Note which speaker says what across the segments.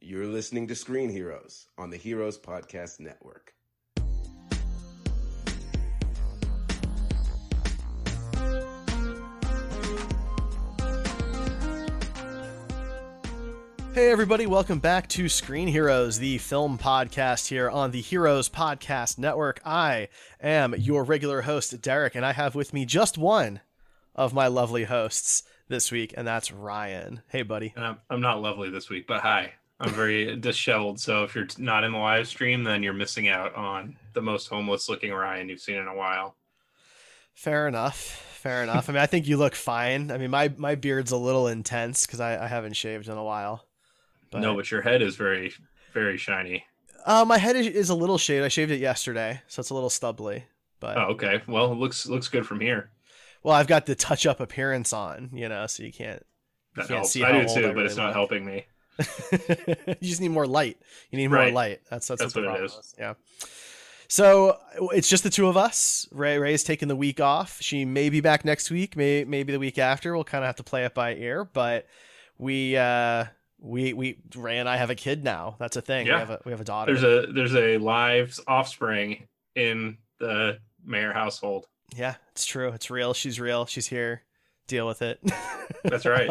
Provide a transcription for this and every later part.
Speaker 1: You're listening to Screen Heroes on the Heroes Podcast Network.
Speaker 2: Hey everybody, welcome back to Screen Heroes, the film podcast here on the Heroes Podcast Network. I am your regular host, Derek, and I have with me just one of my lovely hosts this week, and that's Ryan. Hey, buddy.
Speaker 3: I'm not lovely this week, but hi. I'm very disheveled, so if you're not in the live stream, then you're missing out on the most homeless-looking Ryan you've seen in a while.
Speaker 2: Fair enough. I mean, I think you look fine. I mean, my beard's a little intense because I haven't shaved in a while.
Speaker 3: But your head is very, very shiny.
Speaker 2: My head is a little shaved. I shaved it yesterday, so it's a little stubbly. But
Speaker 3: okay. Well, it looks good from here.
Speaker 2: Well, I've got the touch-up appearance on, so you can't.
Speaker 3: That helps. I do too, but it's not helping me.
Speaker 2: You just need more light. You need more light. That's what
Speaker 3: it is.
Speaker 2: Yeah. So it's just the two of us. Ray's taking the week off. She may be back next week, maybe the week after. We'll kind of have to play it by ear, but we Ray and I have a kid now. That's a thing.
Speaker 3: Yeah.
Speaker 2: We have a daughter.
Speaker 3: There's a live offspring in the Mayer household.
Speaker 2: Yeah, it's true. It's real. She's real. She's here. Deal with it.
Speaker 3: That's right.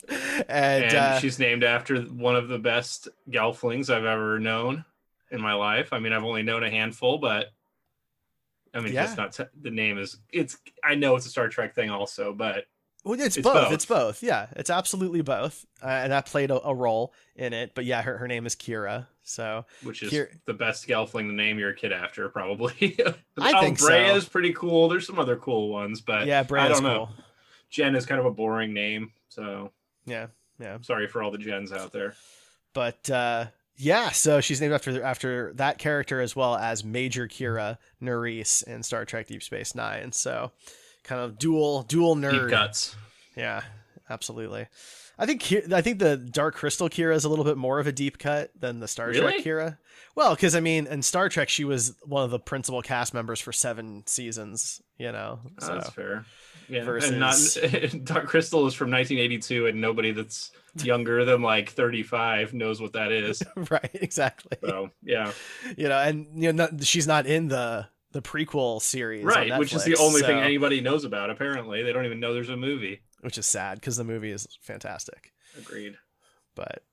Speaker 2: And
Speaker 3: she's named after one of the best Gelflings I've ever known in my life. I mean, I've only known a handful, but I mean, that's not the name is. I know it's a Star Trek thing also, but.
Speaker 2: Well, it's both. It's both. Yeah, it's absolutely both. And that played a role in it. But yeah, her name is Kira. So,
Speaker 3: which is the best Gelfling to name your kid after, probably.
Speaker 2: I think
Speaker 3: Brea is pretty cool. There's some other cool ones, but
Speaker 2: yeah, Brea
Speaker 3: I don't
Speaker 2: is
Speaker 3: know.
Speaker 2: Cool.
Speaker 3: Jen is kind of a boring name, so
Speaker 2: yeah.
Speaker 3: Sorry for all the Jens out there.
Speaker 2: But yeah, so she's named after that character as well as Major Kira Nerys in Star Trek Deep Space Nine. So. Kind of dual nerd.
Speaker 3: Deep cuts.
Speaker 2: Yeah, absolutely. I think the Dark Crystal Kira is a little bit more of a deep cut than the Star Trek Kira. Well, because I mean, in Star Trek, she was one of the principal cast members for 7 seasons. So
Speaker 3: that's fair. Yeah,
Speaker 2: versus...
Speaker 3: and not Dark Crystal is from 1982, and nobody that's younger than like 35 knows what that is.
Speaker 2: Right, exactly.
Speaker 3: So yeah,
Speaker 2: and she's not in the prequel series,
Speaker 3: right?
Speaker 2: On Netflix,
Speaker 3: which is the only thing anybody knows about. Apparently, they don't even know there's a movie,
Speaker 2: which is sad because the movie is fantastic.
Speaker 3: Agreed.
Speaker 2: But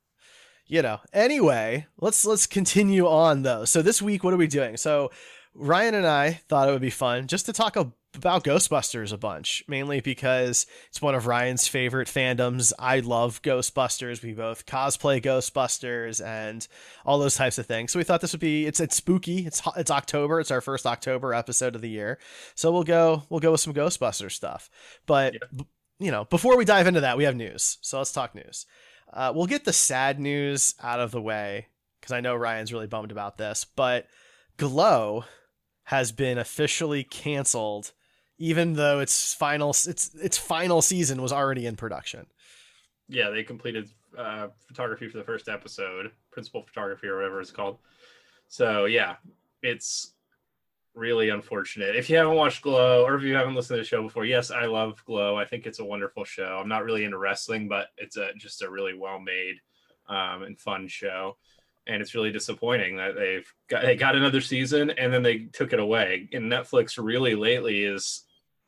Speaker 2: anyway, let's continue on though. So this week, what are we doing? So Ryan and I thought it would be fun just to talk about Ghostbusters a bunch, mainly because it's one of Ryan's favorite fandoms. I love Ghostbusters. We both cosplay Ghostbusters and all those types of things. So we thought this would be, it's spooky. It's October. It's our first October episode of the year. So we'll go with some Ghostbusters stuff. But, before we dive into that, we have news. So let's talk news. We'll get the sad news out of the way because I know Ryan's really bummed about this, but Glow has been officially canceled, even though its final season was already in production.
Speaker 3: Yeah, they completed photography for the first episode, principal photography or whatever it's called. So yeah, it's really unfortunate. If you haven't watched Glow or if you haven't listened to the show before, yes, I love Glow. I think it's a wonderful show. I'm not really into wrestling, but it's just a really well-made and fun show. And it's really disappointing that they got another season and then they took it away. And Netflix really lately is,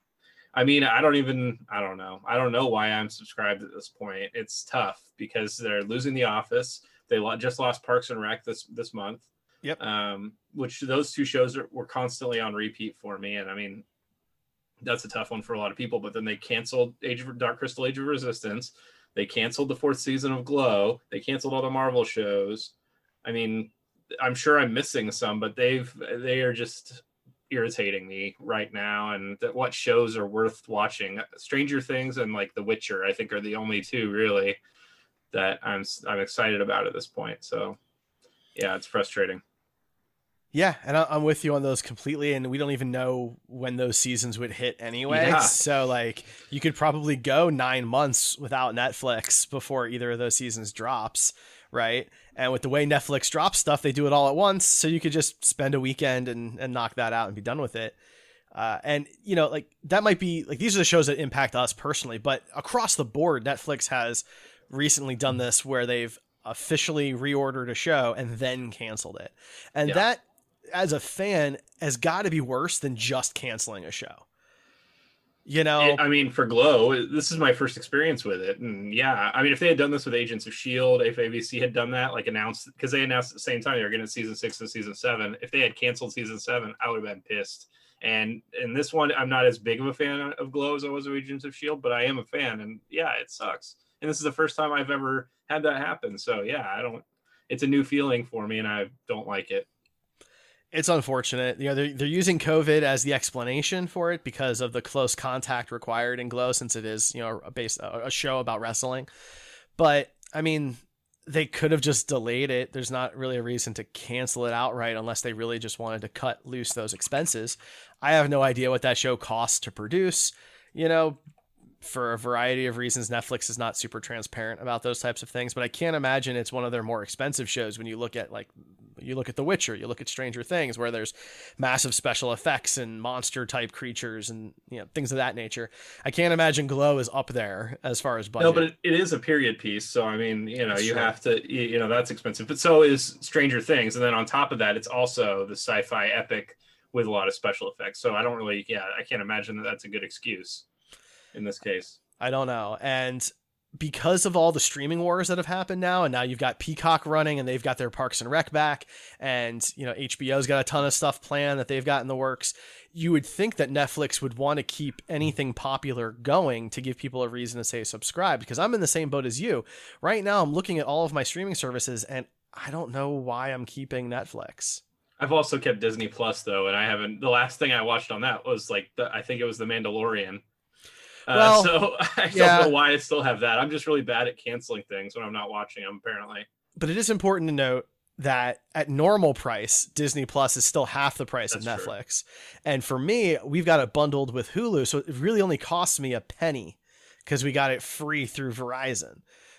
Speaker 3: I mean, I don't know. I don't know why I'm subscribed at this point. It's tough because they're losing The Office. They just lost Parks and Rec this month.
Speaker 2: Yep.
Speaker 3: Which those two shows were constantly on repeat for me. And I mean, that's a tough one for a lot of people. But then they canceled Dark Crystal Age of Resistance. They canceled the 4th season of Glow. They canceled all the Marvel shows. I mean, I'm sure I'm missing some, but they are just irritating me right now. And what shows are worth watching? Stranger Things and like The Witcher, I think, are the only two really that I'm excited about at this point. So yeah, it's frustrating.
Speaker 2: Yeah, and I'm with you on those completely, and we don't even know when those seasons would hit anyway.
Speaker 3: Yeah.
Speaker 2: So like you could probably go 9 months without Netflix before either of those seasons drops. Right. And with the way Netflix drops stuff, they do it all at once. So you could just spend a weekend and knock that out and be done with it. And, like that might be like, these are the shows that impact us personally, but across the board, Netflix has recently done this where they've officially reordered a show and then canceled it. And
Speaker 3: Yeah.
Speaker 2: that, as a fan, has got to be worse than just canceling a show. You know,
Speaker 3: I mean, for Glow, this is my first experience with it, and yeah, I mean, if they had done this with Agents of Shield, if ABC had done that, like announced, because they announced at the same time they were getting season 6 and season 7. If they had canceled season 7, I would have been pissed. And in this one, I'm not as big of a fan of Glow as I was of Agents of Shield, but I am a fan, and yeah, it sucks. And this is the first time I've ever had that happen, so yeah, I don't. It's a new feeling for me, and I don't like it.
Speaker 2: it's unfortunate. You know, they're using COVID as the explanation for it because of the close contact required in Glow, since it is, you know, a show about wrestling. But I mean, they could have just delayed it. There's not really a reason to cancel it outright unless they really just wanted to cut loose those expenses. I have no idea what that show costs to produce. You know, for a variety of reasons, Netflix is not super transparent about those types of things, but I can't imagine it's one of their more expensive shows when you look at The Witcher, you look at Stranger Things, where there's massive special effects and monster type creatures and, you know, things of that nature. I can't imagine Glow is up there as far as budget.
Speaker 3: No, but it is a period piece, so I mean, you know,
Speaker 2: That's
Speaker 3: you
Speaker 2: true.
Speaker 3: have to, you know, that's expensive. But so is Stranger Things, and then on top of that, it's also the sci-fi epic with a lot of special effects. So I don't really, I can't imagine that that's a good excuse in this case.
Speaker 2: I don't know. And because of all the streaming wars that have happened now, and now you've got Peacock running and they've got their Parks and Rec back, and, you know, HBO's got a ton of stuff planned that they've got in the works, you would think that Netflix would want to keep anything popular going to give people a reason to say subscribe, because I'm in the same boat as you. Right now, I'm looking at all of my streaming services and I don't know why I'm keeping Netflix.
Speaker 3: I've also kept Disney Plus though, and I haven't. The last thing I watched on that was I think it was The Mandalorian.
Speaker 2: Well,
Speaker 3: So I don't know why I still have that. I'm just really bad at canceling things when I'm not watching them, apparently.
Speaker 2: But it is important to note that at normal price, Disney Plus is still half the price of
Speaker 3: That's
Speaker 2: Netflix. And for me, we've got it bundled with Hulu, so it really only costs me a penny because we got it free through Verizon.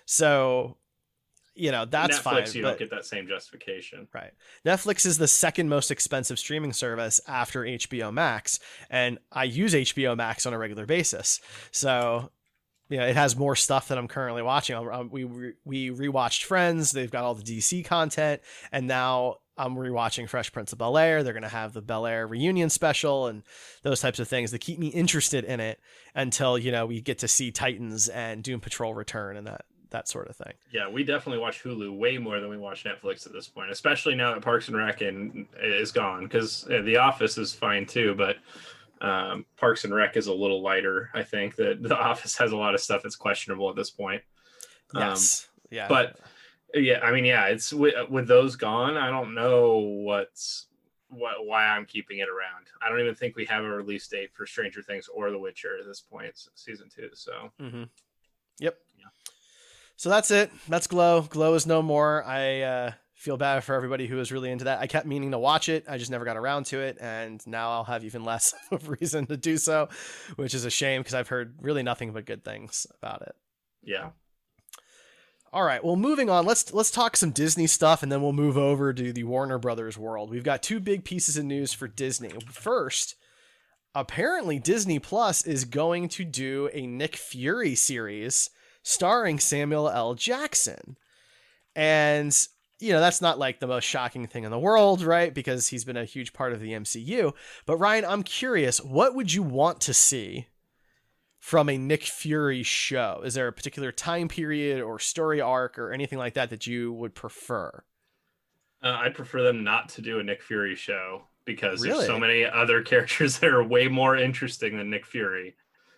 Speaker 2: So, you know, that's
Speaker 3: Netflix,
Speaker 2: fine.
Speaker 3: you
Speaker 2: but,
Speaker 3: don't get that same justification.
Speaker 2: right. Netflix is the second most expensive streaming service after HBO Max, and I use HBO Max on a regular basis. So, you know, it has more stuff that I'm currently watching. We rewatched Friends. They've got all the DC content, and now I'm rewatching Fresh Prince of Bel-Air. They're going to have the Bel-Air reunion special and those types of things that keep me interested in it until, you know, we get to see Titans and Doom Patrol return and that sort of thing.
Speaker 3: Yeah, we definitely watch Hulu way more than we watch Netflix at this point, especially now that Parks and Rec is gone, because The Office is fine too, but Parks and Rec is a little lighter. I think that The Office has a lot of stuff that's questionable at this point.
Speaker 2: Yes. Yeah.
Speaker 3: But yeah, I mean, yeah, it's with those gone, I don't know why I'm keeping it around. I don't even think we have a release date for Stranger Things or The Witcher at this point. It's season 2, so.
Speaker 2: Mm-hmm. Yep.
Speaker 3: Yeah.
Speaker 2: So that's it. That's Glow. Glow is no more. I feel bad for everybody who was really into that. I kept meaning to watch it. I just never got around to it. And now I'll have even less of a reason to do so, which is a shame because I've heard really nothing but good things about it.
Speaker 3: Yeah.
Speaker 2: All right. Well, moving on, let's talk some Disney stuff, and then we'll move over to the Warner Brothers world. We've got two big pieces of news for Disney. First, apparently Disney Plus is going to do a Nick Fury series starring Samuel L. Jackson. And, you know, that's not like the most shocking thing in the world, right? Because he's been a huge part of the MCU. But Ryan, I'm curious, what would you want to see from a Nick Fury show? Is there a particular time period or story arc or anything like that you would prefer?
Speaker 3: I'd prefer them not to do a Nick Fury show because
Speaker 2: Really?
Speaker 3: there's so many other characters that are way more interesting than Nick Fury.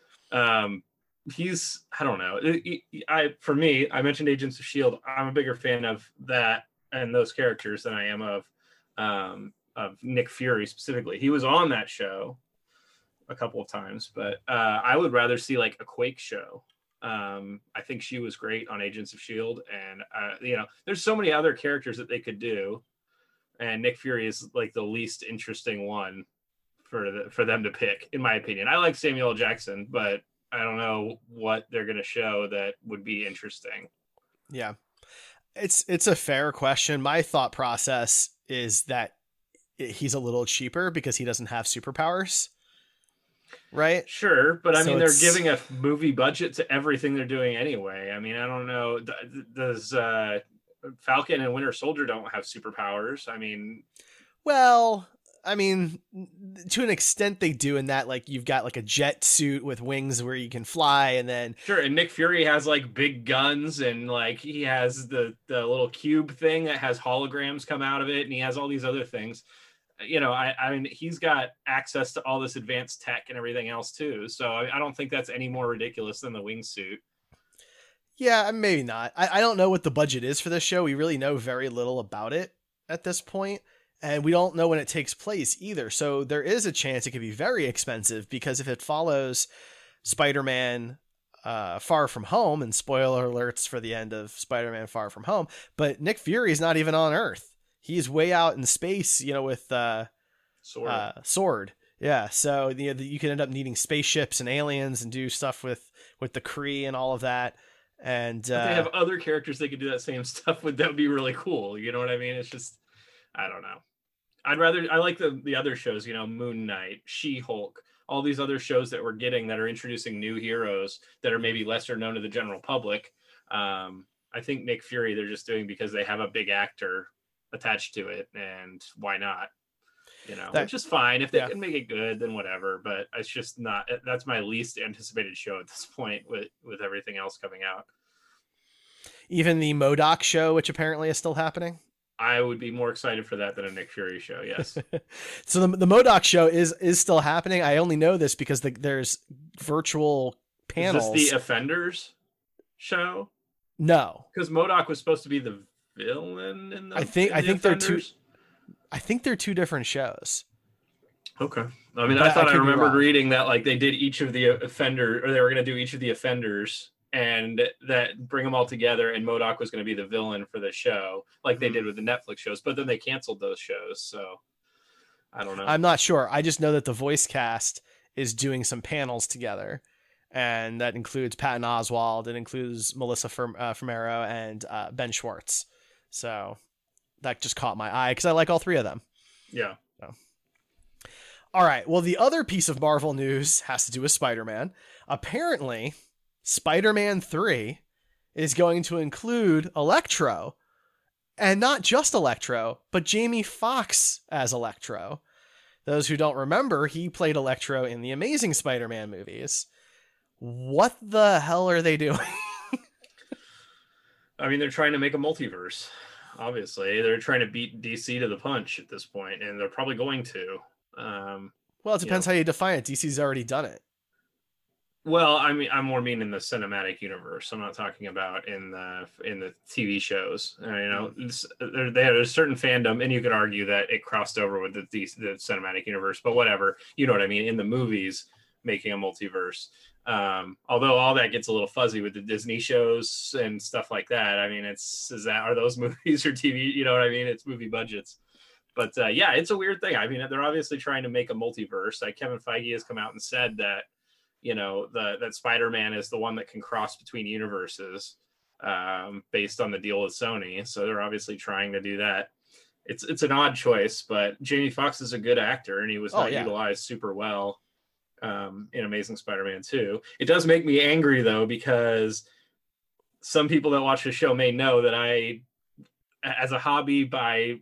Speaker 3: He's, I don't know. For me, I mentioned Agents of S.H.I.E.L.D. I'm a bigger fan of that and those characters than I am of Nick Fury specifically. He was on that show a couple of times, but I would rather see like a Quake show. I think she was great on Agents of S.H.I.E.L.D. and you know, there's so many other characters that they could do, and Nick Fury is like the least interesting one for them to pick, in my opinion. I like Samuel L. Jackson, but I don't know what they're going to show that would be interesting.
Speaker 2: Yeah, it's a fair question. My thought process is that he's a little cheaper because he doesn't have superpowers. Right.
Speaker 3: Sure. But I
Speaker 2: So
Speaker 3: mean, they're
Speaker 2: it's-
Speaker 3: giving a movie budget to everything they're doing anyway. I mean, I don't know. Does Falcon and Winter Soldier don't have superpowers. I mean,
Speaker 2: Well, I mean, to an extent they do in that, like, you've got like a jet suit with wings where you can fly, and then
Speaker 3: sure. And Nick Fury has like big guns, and like he has the little cube thing that has holograms come out of it, and he has all these other things. You know, I mean, he's got access to all this advanced tech and everything else too. So I don't think that's any more ridiculous than the wingsuit.
Speaker 2: yeah, maybe not. I don't know what the budget is for this show. We really know very little about it at this point, and we don't know when it takes place either. So there is a chance it could be very expensive, because if it follows Spider-Man Far From Home, and spoiler alerts for the end of Spider-Man Far From Home, but Nick Fury is not even on Earth. He's way out in space, you know, with Sword. Yeah, so you can end up needing spaceships and aliens and do stuff with the Kree and all of that. And
Speaker 3: if they have other characters they could do that same stuff with, that would be really cool. You know what I mean? It's just, I don't know. I like the other shows, you know, Moon Knight, She-Hulk, all these other shows that we're getting that are introducing new heroes that are maybe lesser known to the general public. I think Nick Fury, they're just doing because they have a big actor attached to it, and why not? You know, which is fine. If they can make it good, then whatever. But it's just not. That's my least anticipated show at this point, with everything else coming out.
Speaker 2: Even the MODOK show, which apparently is still happening.
Speaker 3: I would be more excited for that than a Nick Fury show. Yes.
Speaker 2: So the MODOK show is still happening. I only know this because there's virtual panels.
Speaker 3: Is this the Offenders show?
Speaker 2: No,
Speaker 3: because MODOK was supposed to be the villain in the.
Speaker 2: I think they're two. I think they're two different shows.
Speaker 3: Okay. I mean, I thought I remembered reading that like they did each of the Offender, or they were going to do each of the Offenders, and that bring them all together, and MODOK was going to be the villain for the show, like they did with the Netflix shows. But then they canceled those shows, so I don't know.
Speaker 2: I'm not sure. I just know that the voice cast is doing some panels together, and that includes Patton Oswalt. It includes Melissa Fumero and Ben Schwartz. So that just caught my eye because I like all three of them.
Speaker 3: Yeah.
Speaker 2: So. All right. Well, the other piece of Marvel news has to do with Spider-Man. Apparently, Spider-Man 3 is going to include Electro, and not just Electro, but Jamie Foxx as Electro. Those who don't remember, he played Electro in the Amazing Spider-Man movies. What the hell are they doing?
Speaker 3: I mean, they're trying to make a multiverse. Obviously, they're trying to beat DC to the punch at this point, and they're probably going to.
Speaker 2: Well, it depends how you define it. DC's already done it.
Speaker 3: Well, I mean, I'm more mean in the cinematic universe. I'm not talking about in the TV shows. You know, they had a certain fandom, and you could argue that it crossed over with the cinematic universe. But whatever, you know what I mean. In the movies, making a multiverse. Although all that gets a little fuzzy with the Disney shows and stuff like that. I mean, are those movies or TV? You know what I mean? It's movie budgets. But yeah, it's a weird thing. I mean, they're obviously trying to make a multiverse. Like Kevin Feige has come out and said that, you know, that Spider-Man is the one that can cross between universes based on the deal with Sony. So they're obviously trying to do that. It's an odd choice, but Jamie Foxx is a good actor, and he was not utilized super well in Amazing Spider-Man 2. It does make me angry though, because some people that watch the show may know that I, as a hobby, buy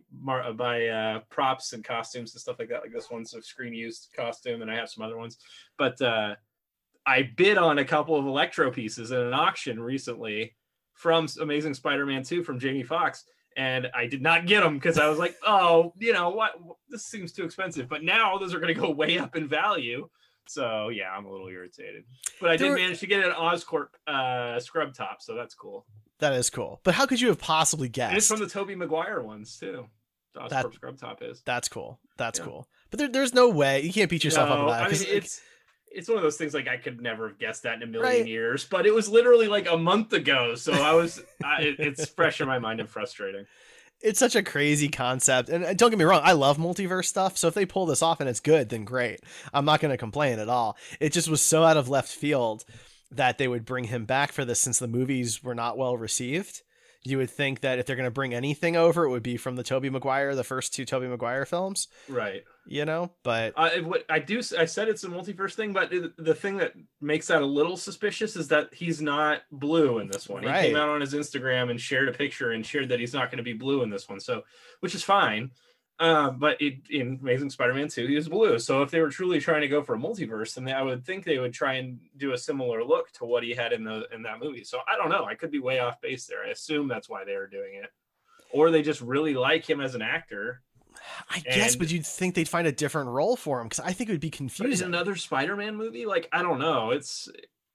Speaker 3: props and costumes and stuff like that. Like this one's a screen used costume, and I have some other ones. But I bid on a couple of Electro pieces in an auction recently from Amazing Spider-Man 2 from Jamie Foxx, and I did not get them because I was like, oh, you know what? This seems too expensive. But now those are going to go way up in value. So yeah, I'm a little irritated, but I did manage to get an Oscorp scrub top, so that's cool.
Speaker 2: That is cool. But how could you have possibly guessed?
Speaker 3: And it's from the Tobey Maguire ones too. The Oscorp scrub top is.
Speaker 2: That's cool. That's cool. But there's no way you can't beat yourself up about it.
Speaker 3: I mean, it's one of those things like I could never have guessed that in a million years, but it was literally like a month ago, so it's fresh in my mind and frustrating.
Speaker 2: It's such a crazy concept, and don't get me wrong, I love multiverse stuff, so if they pull this off and it's good, then great. I'm not going to complain at all. It just was so out of left field that they would bring him back for this, since the movies were not well received. You would think that if they're going to bring anything over, it would be from the first two Tobey Maguire films,
Speaker 3: Right.
Speaker 2: But
Speaker 3: I said it's a multiverse thing, but the thing that makes that a little suspicious is that he's not blue in this one. He came out on his Instagram and shared a picture and shared that he's not going to be blue in this one. So, which is fine. But in Amazing Spider-Man 2, he was blue. So if they were truly trying to go for a multiverse, then I would think they would try and do a similar look to what he had in that movie. So I don't know. I could be way off base there. I assume that's why they are doing it, or they just really like him as an actor.
Speaker 2: I guess, but you'd think they'd find a different role for him, because I think it would be confusing.
Speaker 3: Is another Spider-Man movie? Like, I don't know. It's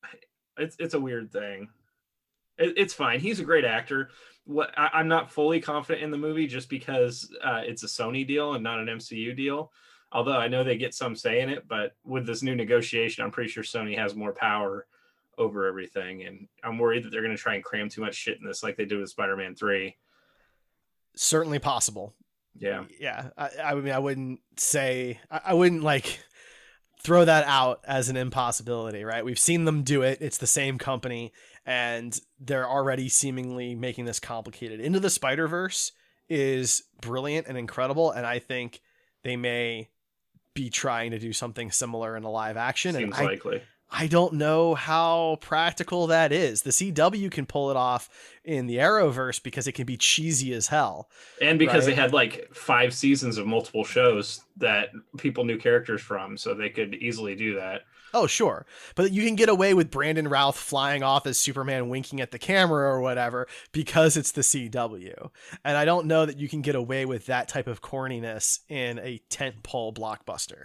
Speaker 3: a weird thing. It's fine. He's a great actor. I'm not fully confident in the movie just because it's a Sony deal and not an MCU deal. Although I know they get some say in it, but with this new negotiation, I'm pretty sure Sony has more power over everything. And I'm worried that they're going to try and cram too much shit in this like they did with Spider-Man 3.
Speaker 2: Certainly possible.
Speaker 3: Yeah.
Speaker 2: I mean, I wouldn't like throw that out as an impossibility, right? We've seen them do it. It's the same company, and they're already seemingly making this complicated. Into the Spider-Verse is brilliant and incredible, and I think they may be trying to do something similar in a live action.
Speaker 3: Seems likely.
Speaker 2: I don't know how practical that is. The CW can pull it off in the Arrowverse because it can be cheesy as hell.
Speaker 3: And because they had like 5 seasons of multiple shows that people knew characters from, so they could easily do that.
Speaker 2: Oh, sure. But you can get away with Brandon Routh flying off as Superman winking at the camera or whatever because it's the CW. And I don't know that you can get away with that type of corniness in a tentpole blockbuster.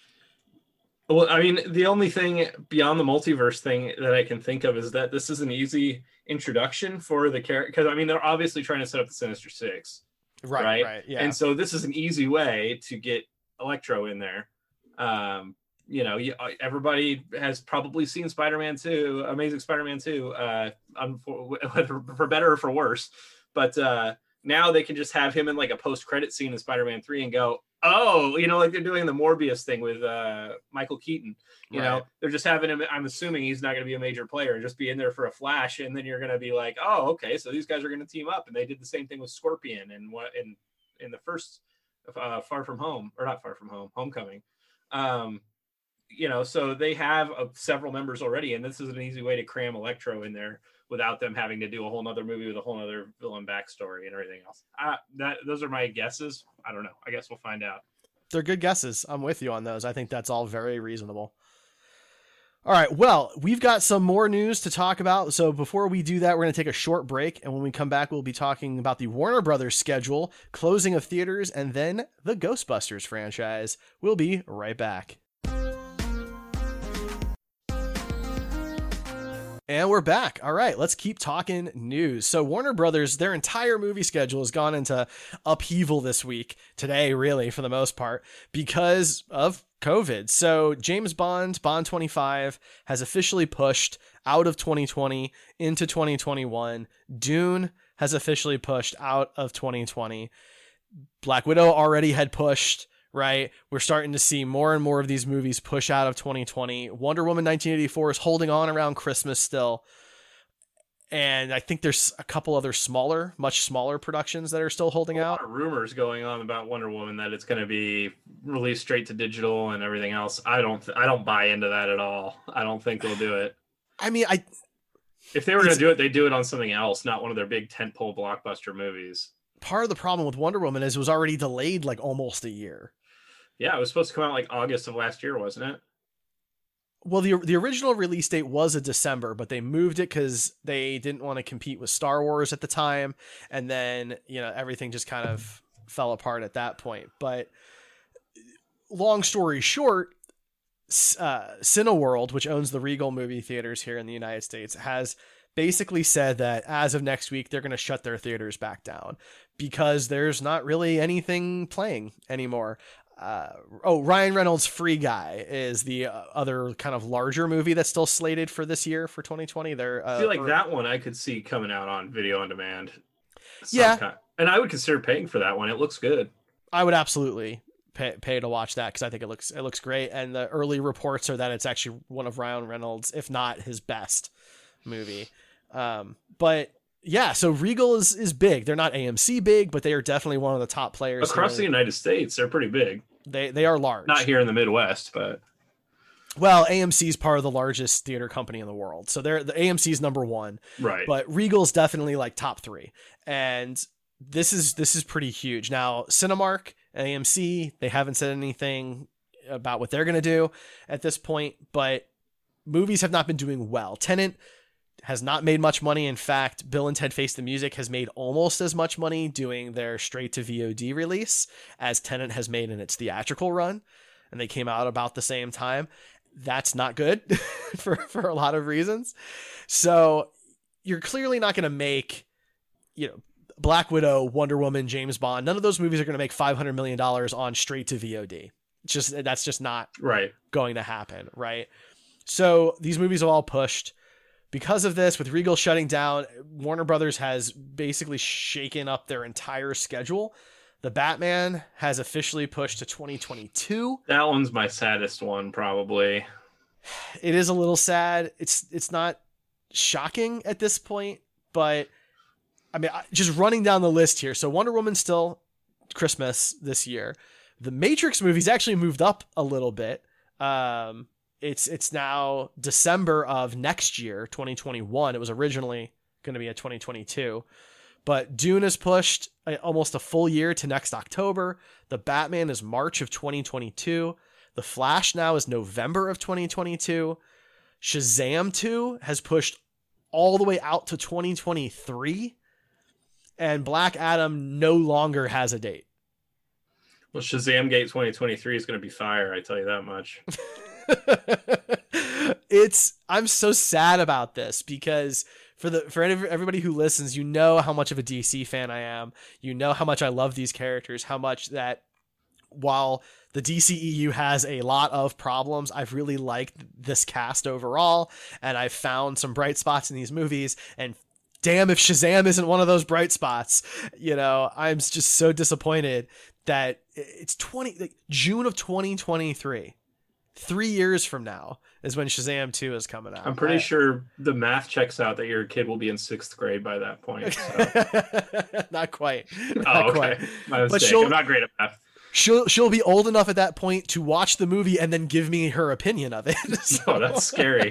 Speaker 3: Well, I mean, the only thing beyond the multiverse thing that I can think of is that this is an easy introduction for the character. Because, I mean, they're obviously trying to set up the Sinister Six. Right. Yeah. And so this is an easy way to get Electro in there. Everybody has probably seen Spider-Man 2, Amazing Spider-Man 2, for better or for worse. But now they can just have him in like a post-credit scene in Spider-Man 3 and go, oh, like they're doing the Morbius thing with Michael Keaton. You know, they're just having him. I'm assuming he's not going to be a major player and just be in there for a flash. And then you're going to be like, oh, okay, so these guys are going to team up. And they did the same thing with Scorpion and what in the first Homecoming. So they have several members already, and this is an easy way to cram Electro in there without them having to do a whole nother movie with a whole nother villain backstory and everything else. Those are my guesses. I don't know. I guess we'll find out.
Speaker 2: They're good guesses. I'm with you on those. I think that's all very reasonable. All right. Well, we've got some more news to talk about. So before we do that, we're going to take a short break. And when we come back, we'll be talking about the Warner Brothers schedule, closing of theaters, and then the Ghostbusters franchise. We'll be right back. And we're back. All right, let's keep talking news. So Warner Brothers, their entire movie schedule has gone into upheaval this week, today really for the most part, because of COVID. So James Bond 25, has officially pushed out of 2020 into 2021. Dune has officially pushed out of 2020. Black Widow already had pushed. Right, we're starting to see more and more of these movies push out of 2020. Wonder Woman 1984 is holding on around Christmas still. And I think there's a couple other much smaller productions that are still holding out.
Speaker 3: A lot of rumors going on about Wonder Woman that it's going to be released straight to digital and everything else. I don't buy into that at all. I don't think they'll do it.
Speaker 2: I mean,
Speaker 3: if they were going to do it, they'd do it on something else, not one of their big tentpole blockbuster movies.
Speaker 2: Part of the problem with Wonder Woman is it was already delayed like almost a year.
Speaker 3: Yeah, it was supposed to come out like August of last year, wasn't it?
Speaker 2: Well, the original release date was a December, but they moved it because they didn't want to compete with Star Wars at the time. And then, everything just kind of fell apart at that point. But long story short, Cineworld, which owns the Regal movie theaters here in the United States, has basically said that as of next week, they're going to shut their theaters back down because there's not really anything playing anymore. Ryan Reynolds' Free Guy is the other kind of larger movie that's still slated for this year, for 2020.
Speaker 3: I feel like that one I could see coming out on video on demand.
Speaker 2: Yeah.
Speaker 3: And I would consider paying for that one. It looks good.
Speaker 2: I would absolutely pay to watch that because I think it looks great. And the early reports are that it's actually one of Ryan Reynolds, if not his best movie. But Yeah, so Regal is big. They're not AMC big, but they are definitely one of the top players
Speaker 3: across the
Speaker 2: here.
Speaker 3: United States. They're pretty big.
Speaker 2: They are large.
Speaker 3: Not here in the Midwest, but
Speaker 2: well, AMC is part of the largest theater company in the world, so the AMC is number one.
Speaker 3: right.
Speaker 2: But Regal's definitely like top 3, and this is pretty huge. Now, Cinemark and AMC, they haven't said anything about what they're gonna do at this point, but movies have not been doing well. Tenet has not made much money. In fact, Bill and Ted Face the Music has made almost as much money doing their straight to VOD release as Tenet has made in its theatrical run, and they came out about the same time. That's not good for a lot of reasons. So you're clearly not going to make, Black Widow, Wonder Woman, James Bond. None of those movies are going to make $500 million on straight to VOD. That's just not
Speaker 3: right.
Speaker 2: going to happen. Right. So these movies are all pushed. Because of this, with Regal shutting down, Warner Brothers has basically shaken up their entire schedule. The Batman has officially pushed to 2022.
Speaker 3: That one's my saddest one, probably.
Speaker 2: It is a little sad. It's not shocking at this point, but I mean, just running down the list here. So Wonder Woman still Christmas this year. The Matrix movies actually moved up a little bit. It's now December of next year, 2021. It was originally going to be a 2022, but Dune is pushed almost a full year to next October. The Batman is March of 2022. The Flash now is November of 2022. Shazam 2 has pushed all the way out to 2023, and Black Adam no longer has a date.
Speaker 3: Well, Shazam Gate 2023 is going to be fire. I tell you that much.
Speaker 2: I'm so sad about this because for everybody who listens, you know how much of a DC fan I am. You know how much I love these characters, how much that while the DCEU has a lot of problems, I've really liked this cast overall, and I've found some bright spots in these movies, and damn if Shazam isn't one of those bright spots. I'm just so disappointed that it's June of 2023. 3 years from now is when Shazam 2 is coming out.
Speaker 3: I'm pretty sure the math checks out that your kid will be in 6th grade by that point. So.
Speaker 2: Not quite.
Speaker 3: Oh, okay. My mistake. I'm not great at math.
Speaker 2: She'll be old enough at that point to watch the movie and then give me her opinion of it. So.
Speaker 3: Oh, that's scary.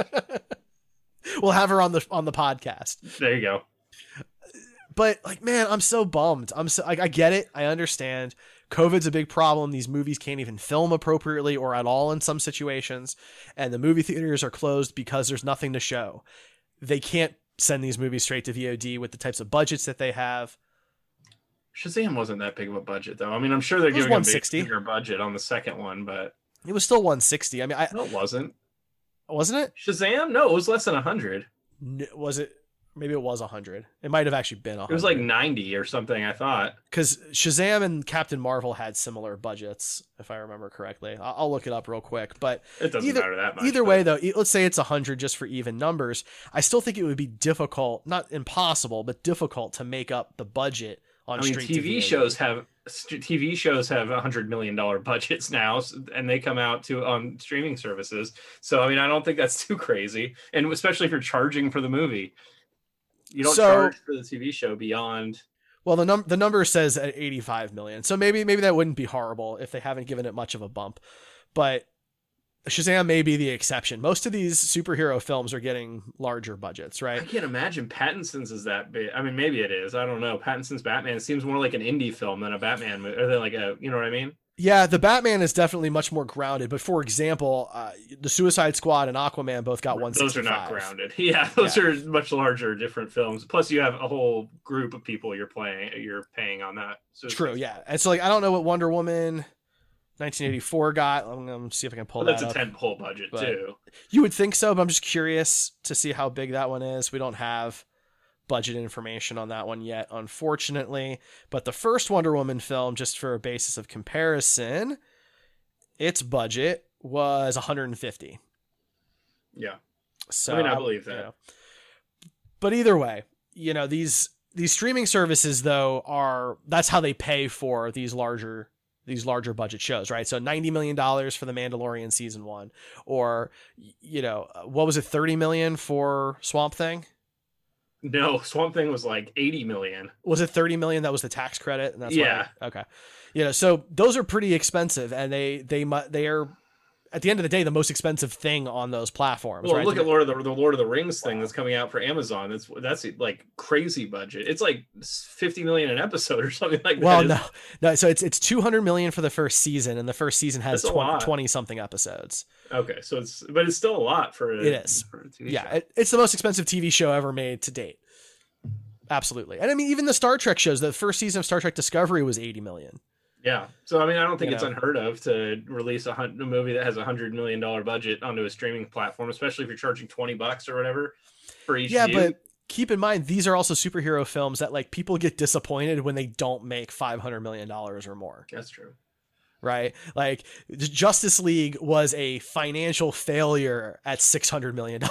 Speaker 2: We'll have her on the podcast.
Speaker 3: There you go.
Speaker 2: But man, I'm so bummed. I get it. I understand. COVID's a big problem. These movies can't even film appropriately or at all in some situations. And the movie theaters are closed because there's nothing to show. They can't send these movies straight to VOD with the types of budgets that they have.
Speaker 3: Shazam wasn't that big of a budget, though. I mean, I'm sure they're giving a bigger budget on the second one, but...
Speaker 2: It was still 160. I mean,
Speaker 3: No, it wasn't.
Speaker 2: Wasn't it?
Speaker 3: Shazam? No, it was less than 100.
Speaker 2: Was it? Maybe it was 100. It might have actually been 100.
Speaker 3: It was like 90 or something, I thought.
Speaker 2: Because Shazam and Captain Marvel had similar budgets, if I remember correctly. I'll look it up real quick. But
Speaker 3: it doesn't matter that much.
Speaker 2: Either way, though, let's say it's 100 just for even numbers. I still think it would be difficult, not impossible, but difficult to make up the budget on
Speaker 3: TV shows have $100 million budgets now, and they come out on streaming services. So, I mean, I don't think that's too crazy. And especially if you're charging for the movie. You don't charge for the TV show beyond.
Speaker 2: Well, the number says at 85 million. So maybe that wouldn't be horrible if they haven't given it much of a bump. But Shazam may be the exception. Most of these superhero films are getting larger budgets, right?
Speaker 3: I can't imagine Pattinson's is that big. I mean, maybe it is. I don't know. Pattinson's Batman seems more like an indie film than a Batman movie, or than like a, you know what I mean?
Speaker 2: Yeah, the Batman is definitely much more grounded. But for example, the Suicide Squad and Aquaman both got 165.
Speaker 3: Those are not grounded. Yeah, those are much larger, different films. Plus, you have a whole group of people you're paying on that.
Speaker 2: True, yeah. And so, I don't know what Wonder Woman 1984 got. I'm going to see if I can pull that up.
Speaker 3: That's a 10-pull budget, too.
Speaker 2: You would think so, but I'm just curious to see how big that one is. We don't have budget information on that one yet, unfortunately. But the first Wonder Woman film, just for a basis of comparison, its budget was 150.
Speaker 3: Yeah.
Speaker 2: So
Speaker 3: I believe that.
Speaker 2: But either way, these streaming services though that's how they pay for these larger budget shows, right? So $90 million for The Mandalorian season 1, or what was it, $30 million for Swamp Thing?
Speaker 3: No, Swamp Thing was like 80 million.
Speaker 2: Was it 30 million? That was the tax credit, and that's
Speaker 3: Yeah.
Speaker 2: why. Okay, so those are pretty expensive, and they are at the end of the day the most expensive thing on those platforms.
Speaker 3: Well,
Speaker 2: right?
Speaker 3: look at the Lord of the Rings thing that's coming out for Amazon. That's like crazy budget. It's like 50 million an episode or something like that.
Speaker 2: Well, no. So it's 200 million for the first season, and the first season has 20 something episodes.
Speaker 3: Okay, so it's still a lot for
Speaker 2: it is.
Speaker 3: For a TV show.
Speaker 2: It's the most expensive TV show ever made to date. Absolutely, and I mean even the Star Trek shows. The first season of Star Trek Discovery was 80 million.
Speaker 3: Yeah, so I mean I don't think it's unheard of to release a movie that has $100 million budget onto a streaming platform, especially if you're charging $20 or whatever for each.
Speaker 2: Yeah, but keep in mind these are also superhero films that like people get disappointed when they don't make $500 million or more.
Speaker 3: That's true.
Speaker 2: Right? Like Justice League was a financial failure at $600 million.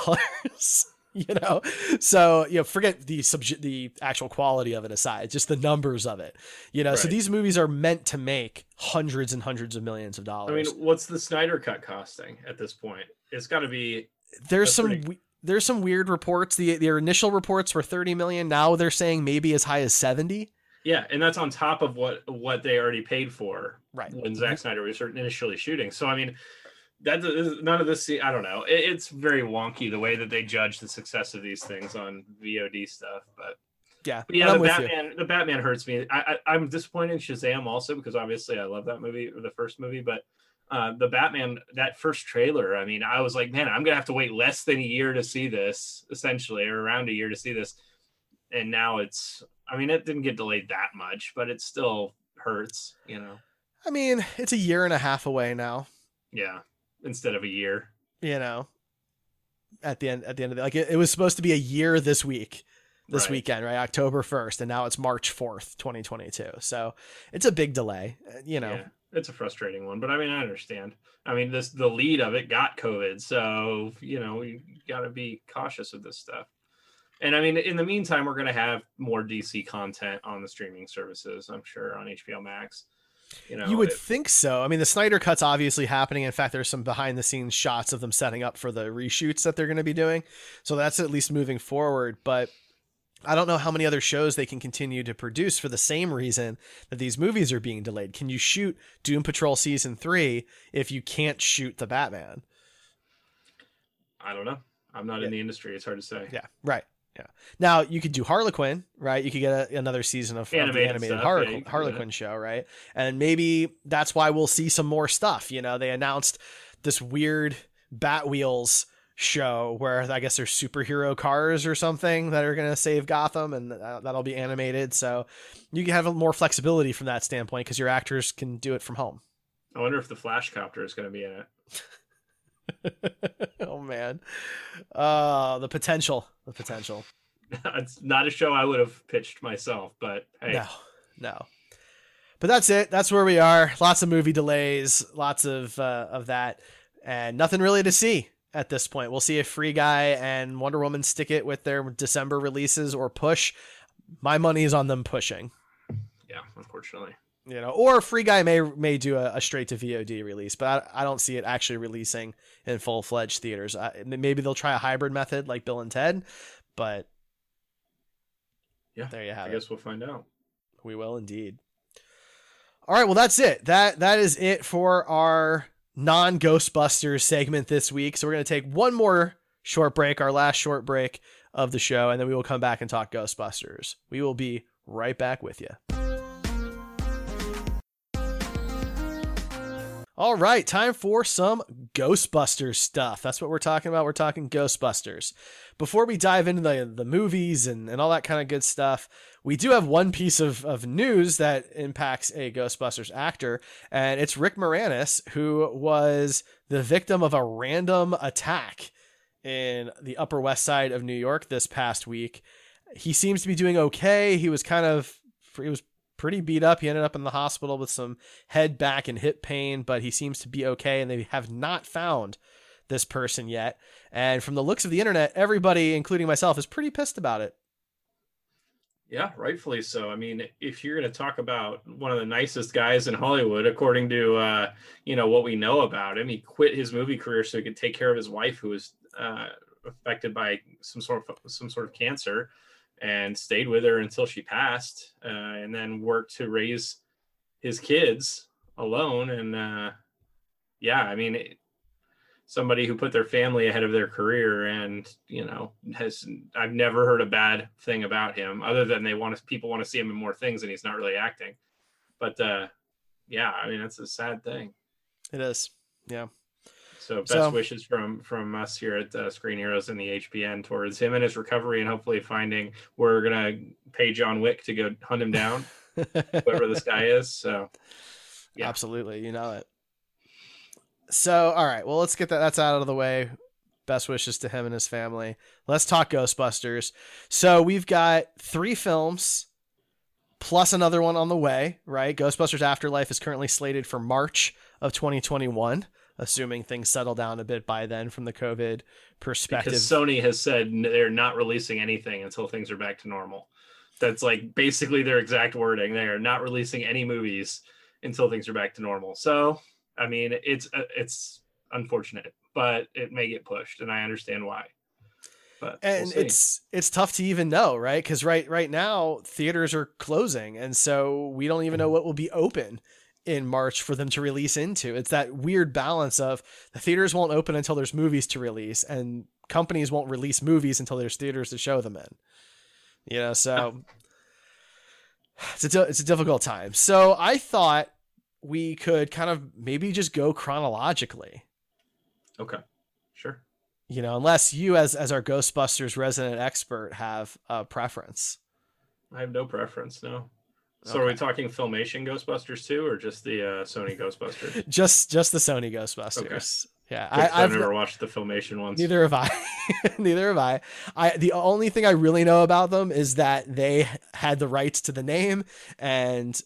Speaker 2: So forget the actual quality of it aside, just the numbers of it. Right. So these movies are meant to make hundreds and hundreds of millions of dollars.
Speaker 3: I mean, what's the Snyder Cut costing at this point? It's got to be.
Speaker 2: There's some weird reports. Their initial reports were 30 million. Now they're saying maybe as high as 70.
Speaker 3: Yeah, and that's on top of what they already paid for,
Speaker 2: right,
Speaker 3: when Zack Snyder was initially shooting. So I mean, none of this. I don't know. It's very wonky the way that they judge the success of these things on VOD stuff. But
Speaker 2: yeah,
Speaker 3: the Batman hurts me. I'm disappointed in Shazam also because obviously I love that movie, or the first movie, but. The Batman, that first trailer, I mean, I was like, man, I'm gonna have to wait less than a year to see this, essentially, or around a year to see this. And now it didn't get delayed that much, but it still hurts,
Speaker 2: I mean, it's a year and a half away now.
Speaker 3: Yeah, instead of a year.
Speaker 2: At the end of the like it was supposed to be a year this weekend, right? October 1st, and now it's March 4th, 2022. So it's a big delay,
Speaker 3: Yeah. It's a frustrating one, but I mean, I understand. I mean, the lead of it got COVID, so you got to be cautious with this stuff. And I mean, in the meantime, we're going to have more DC content on the streaming services, I'm sure, on HBO Max.
Speaker 2: You would think so. I mean, the Snyder Cut's obviously happening. In fact, there's some behind the scenes shots of them setting up for the reshoots that they're going to be doing. So that's at least moving forward, but I don't know how many other shows they can continue to produce for the same reason that these movies are being delayed. Can you shoot Doom Patrol season 3 if you can't shoot the Batman?
Speaker 3: I don't know. I'm not in the industry. It's hard to say.
Speaker 2: Yeah. Right. Yeah. Now you could do Harlequin, right? You could get another season of the animated Harlequin show, right? And maybe that's why we'll see some more stuff. They announced this weird Batwheels show where I guess there's superhero cars or something that are going to save Gotham, and that'll be animated. So you can have more flexibility from that standpoint because your actors can do it from home.
Speaker 3: I wonder if the Flash Copter is going to be in it.
Speaker 2: Oh man. The potential.
Speaker 3: It's not a show I would have pitched myself, but hey.
Speaker 2: No. But that's it. That's where we are. Lots of movie delays, lots of that, and nothing really to see at this point. We'll see if Free Guy and Wonder Woman stick it with their December releases or push. My money is on them pushing.
Speaker 3: Yeah, unfortunately.
Speaker 2: Or Free Guy may do a straight to VOD release, but I don't see it actually releasing in full-fledged theaters. Maybe they'll try a hybrid method like Bill and Ted, but
Speaker 3: yeah,
Speaker 2: there you have it.
Speaker 3: I guess we'll find out.
Speaker 2: We will indeed. All right, well, that's it. That is it for our non-Ghostbusters segment this week. So we're going to take one more short break, our last short break of the show, and then we will come back and talk Ghostbusters. We will be right back with you. All right, time for some Ghostbusters stuff. That's what we're talking about. We're talking Ghostbusters. Before we dive into the movies and all that kind of good stuff, we do have one piece of news that impacts a Ghostbusters actor, and it's Rick Moranis, who was the victim of a random attack in the Upper West Side of New York this past week. He seems to be doing okay. He was pretty beat up. He ended up in the hospital with some head, back, and hip pain, but he seems to be okay, and they have not found this person yet. And from the looks of the internet, everybody, including myself, is pretty pissed about it.
Speaker 3: Yeah, rightfully so. I mean, if you're going to talk about one of the nicest guys in Hollywood, according to what we know about him, he quit his movie career so he could take care of his wife, who was affected by some sort of cancer. and stayed with her until she passed, and then worked to raise his kids alone. And yeah, I mean, somebody who put their family ahead of their career, and I've never heard a bad thing about him, other than people want to see him in more things and he's not really acting. But yeah, I mean, that's a sad thing.
Speaker 2: It is. Yeah.
Speaker 3: So best wishes from us here at Screen Heroes and the HPN towards him and his recovery, and hopefully we're gonna pay John Wick to go hunt him down, whoever this guy is. So yeah.
Speaker 2: Absolutely, you know it. So all right, well, let's get that's out of the way. Best wishes to him and his family. Let's talk Ghostbusters. So we've got 3 films plus another one on the way, right? Ghostbusters Afterlife is currently slated for March of 2021. Assuming things settle down a bit by then from the COVID perspective.
Speaker 3: Because Sony has said they're not releasing anything until things are back to normal. That's like basically their exact wording. They are not releasing any movies until things are back to normal. So, I mean, it's unfortunate, but it may get pushed, and I understand why. But
Speaker 2: and
Speaker 3: we'll
Speaker 2: it's tough to even know, right? Because right now theaters are closing, and so we don't even know what will be open in March for them to release into. It's that weird balance of the theaters won't open until there's movies to release, and companies won't release movies until there's theaters to show them in. So it's a difficult time. So I thought we could kind of maybe just go chronologically.
Speaker 3: Okay, sure.
Speaker 2: Unless you as our Ghostbusters resident expert have a preference.
Speaker 3: I have no preference, no. So
Speaker 2: Okay.
Speaker 3: Are we talking Filmation Ghostbusters too, or just the Sony Ghostbusters?
Speaker 2: Just the Sony Ghostbusters.
Speaker 3: Okay.
Speaker 2: Yeah,
Speaker 3: I've never watched the Filmation ones.
Speaker 2: Neither have I. Neither have I. The only thing I really know about them is that they had the rights to the name, and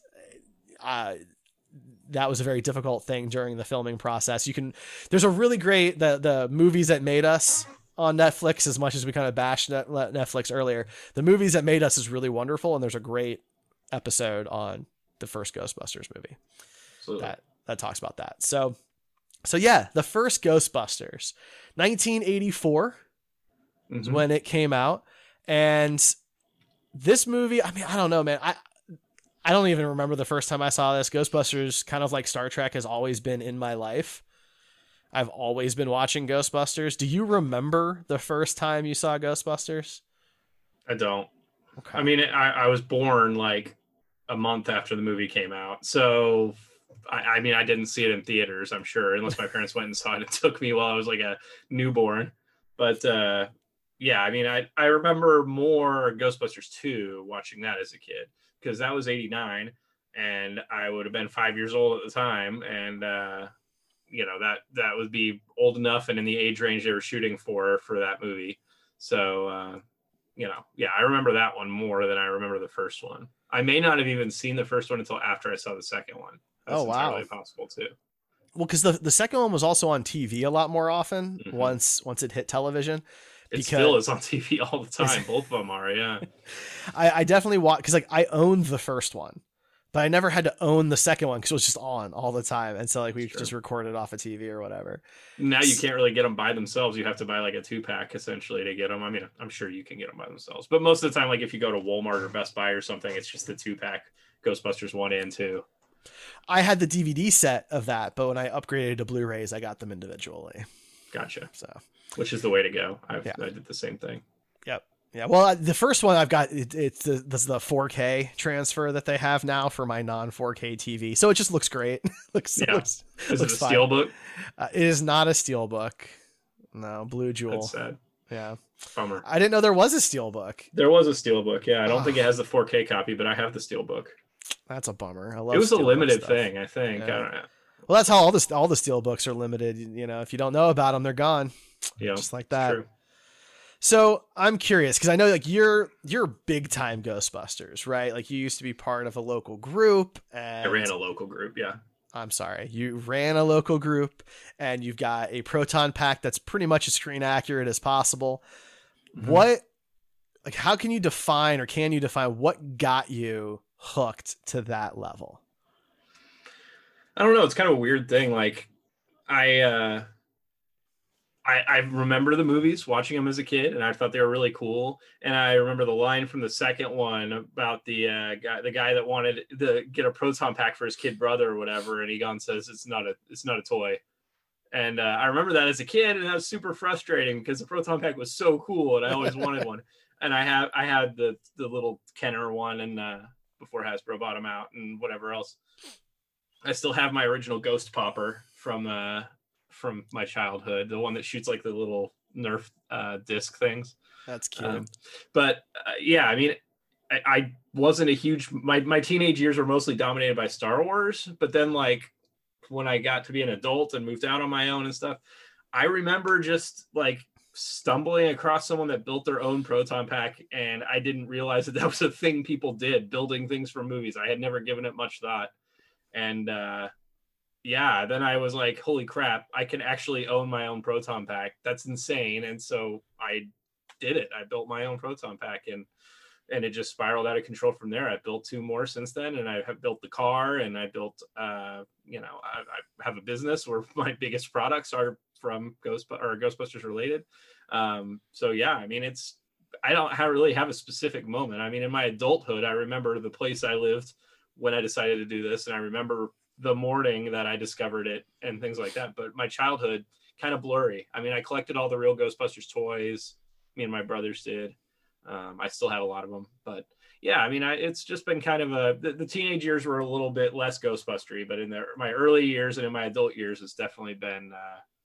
Speaker 2: that was a very difficult thing during the filming process. There's a really great the movies that made us on Netflix. As much as we kind of bashed Netflix earlier, the movies that made us is really wonderful, and there's a great episode on the first Ghostbusters movie that talks about that. So yeah, the first Ghostbusters, 1984 is when it came out. And this movie, I mean, I don't know, man. I don't even remember the first time I saw this. Ghostbusters, kind of like Star Trek, has always been in my life. I've always been watching Ghostbusters. Do you remember the first time you saw Ghostbusters?
Speaker 3: I don't.
Speaker 2: Okay.
Speaker 3: I mean, I was born like a month after the movie came out. So, I mean, I didn't see it in theaters, I'm sure, unless my parents went and saw it. It took me while I was like a newborn. But yeah, I mean, I remember more Ghostbusters 2 watching that as a kid, because that was 89 and I would have been 5 years old at the time. And, that would be old enough and in the age range they were shooting for that movie. So, yeah, I remember that one more than I remember the first one. I may not have even seen the first one until after I saw the second one. That's entirely possible too.
Speaker 2: Well, because the second one was also on TV a lot more often once it hit television.
Speaker 3: It still is on TV all the time. Both of them are, yeah.
Speaker 2: I definitely watch, because like I owned the first one, but I never had to own the second one because it was just on all the time. And so like we just recorded off of TV or whatever.
Speaker 3: Now you can't really get them by themselves. You have to buy like a 2-pack essentially to get them. I mean, I'm sure you can get them by themselves, but most of the time, like if you go to Walmart or Best Buy or something, it's just the 2-pack Ghostbusters 1 and 2.
Speaker 2: I had the DVD set of that, but when I upgraded to Blu-rays, I got them individually.
Speaker 3: Gotcha.
Speaker 2: So,
Speaker 3: which is the way to go. I did the same thing.
Speaker 2: Yep. Yeah. Well, the first one I've got, it's the 4K transfer that they have now for my non-4K TV. So it just looks great. Is it a
Speaker 3: Steelbook?
Speaker 2: It is not a Steelbook. No, Blue Jewel.
Speaker 3: That's sad.
Speaker 2: Yeah.
Speaker 3: Bummer.
Speaker 2: I didn't know there was a Steelbook.
Speaker 3: There was a Steelbook. Yeah. I don't think it has the 4K copy, but I have the Steelbook.
Speaker 2: That's a bummer. I love
Speaker 3: it was a limited
Speaker 2: stuff.
Speaker 3: thing, I think.
Speaker 2: Yeah.
Speaker 3: I don't know.
Speaker 2: Well, that's how all the Steelbooks are limited. If you don't know about them, they're gone.
Speaker 3: Yeah,
Speaker 2: just like that.
Speaker 3: True.
Speaker 2: So I'm curious, because I know like you're big time Ghostbusters, right? Like you used to be part of a local group. And
Speaker 3: I ran a local group. Yeah.
Speaker 2: I'm sorry. You ran a local group, and you've got a proton pack that's pretty much as screen accurate as possible. How can you define what got you hooked to that level?
Speaker 3: I don't know. It's kind of a weird thing. Like I I remember the movies, watching them as a kid, and I thought they were really cool. And I remember the line from the second one about the guy that wanted to get a proton pack for his kid brother or whatever, and Egon says it's not a toy. And I remember that as a kid, and that was super frustrating because the proton pack was so cool, and I always wanted one. And I had the little Kenner one, and before Hasbro bought them out, and whatever else. I still have my original Ghost Popper from my childhood, the one that shoots like the little Nerf disc things.
Speaker 2: That's cute.
Speaker 3: But yeah, I mean, I wasn't a huge. My teenage years were mostly dominated by Star Wars, but then like when I got to be an adult and moved out on my own and stuff, I remember just like stumbling across someone that built their own proton pack, and I didn't realize that was a thing people did, building things for movies. I had never given it much thought, and yeah, then I was like, holy crap, I can actually own my own proton pack. That's insane. And so I did it. I built my own proton pack, and it just spiraled out of control from there. I built 2 more since then, and I have built the car, and I built I have a business where my biggest products are from Ghostbusters related. So yeah, I mean, I don't really have a specific moment. I mean, in my adulthood, I remember the place I lived when I decided to do this, and I remember the morning that I discovered it and things like that. But my childhood, kind of blurry. I mean, I collected all the real Ghostbusters toys. Me and my brothers did. I still have a lot of them, but yeah, I mean, it's just been kind of the teenage years were a little bit less Ghostbustery, but in my early years and in my adult years, it's definitely been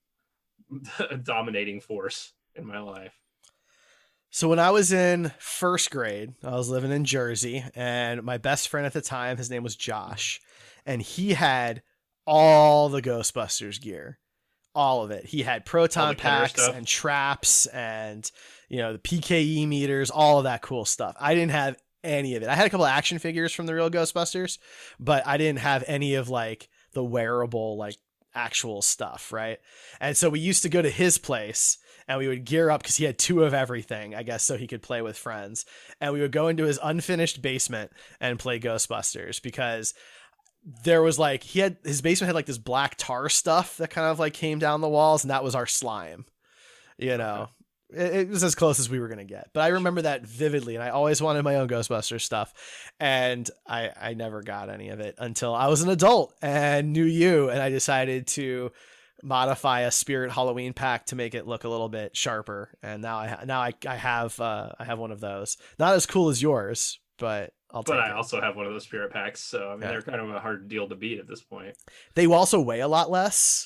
Speaker 3: a dominating force in my life.
Speaker 2: So when I was in first grade, I was living in Jersey, and my best friend at the time, his name was Josh, and he had all the Ghostbusters gear, all of it. He had proton packs and traps and, the PKE meters, all of that cool stuff. I didn't have any of it. I had a couple of action figures from the real Ghostbusters, but I didn't have any of like the wearable, like actual stuff. Right. And so we used to go to his place, and we would gear up because he had 2 of everything, I guess, so he could play with friends. And we would go into his unfinished basement and play Ghostbusters, because there was like, his basement had like this black tar stuff that kind of like came down the walls, and that was our slime. Okay. It was as close as we were going to get. But I remember that vividly, and I always wanted my own Ghostbusters stuff. And I never got any of it until I was an adult and knew you, and I decided to modify a Spirit Halloween pack to make it look a little bit sharper. And now I have one of those. Not as cool as yours, but I
Speaker 3: also have one of those Spirit packs, so I mean, they're kind of a hard deal to beat at this point.
Speaker 2: They also weigh a lot less.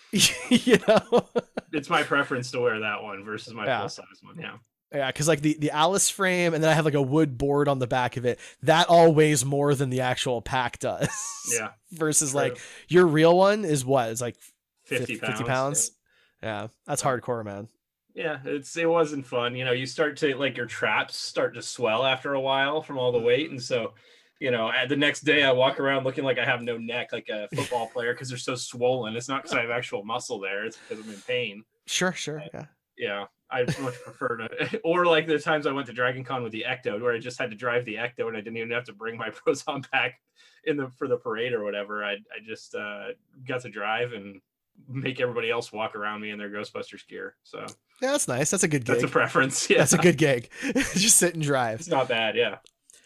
Speaker 3: It's my preference to wear that one versus my full size one.
Speaker 2: Yeah, because like the Alice frame, and then I have like a wood board on the back of it, that all weighs more than the actual pack does.
Speaker 3: Yeah.
Speaker 2: Versus like your real one is what? It's like
Speaker 3: 50
Speaker 2: pounds. Yeah, that's hardcore, man.
Speaker 3: Yeah, it wasn't fun. You start to, like, your traps start to swell after a while from all the weight. And so, the next day I walk around looking like I have no neck, like a football player, because they're so swollen. It's not because I have actual muscle there. It's because I'm in pain.
Speaker 2: Sure.
Speaker 3: Yeah. I much prefer to, or like the times I went to Dragon Con with the Ecto, where I just had to drive the Ecto and I didn't even have to bring my proton pack for the parade or whatever. I just got to drive and make everybody else walk around me in their Ghostbusters gear. So
Speaker 2: yeah, that's nice. That's a good gig.
Speaker 3: That's a preference. Yeah,
Speaker 2: that's a good gig. Just sit and drive.
Speaker 3: It's not bad. Yeah.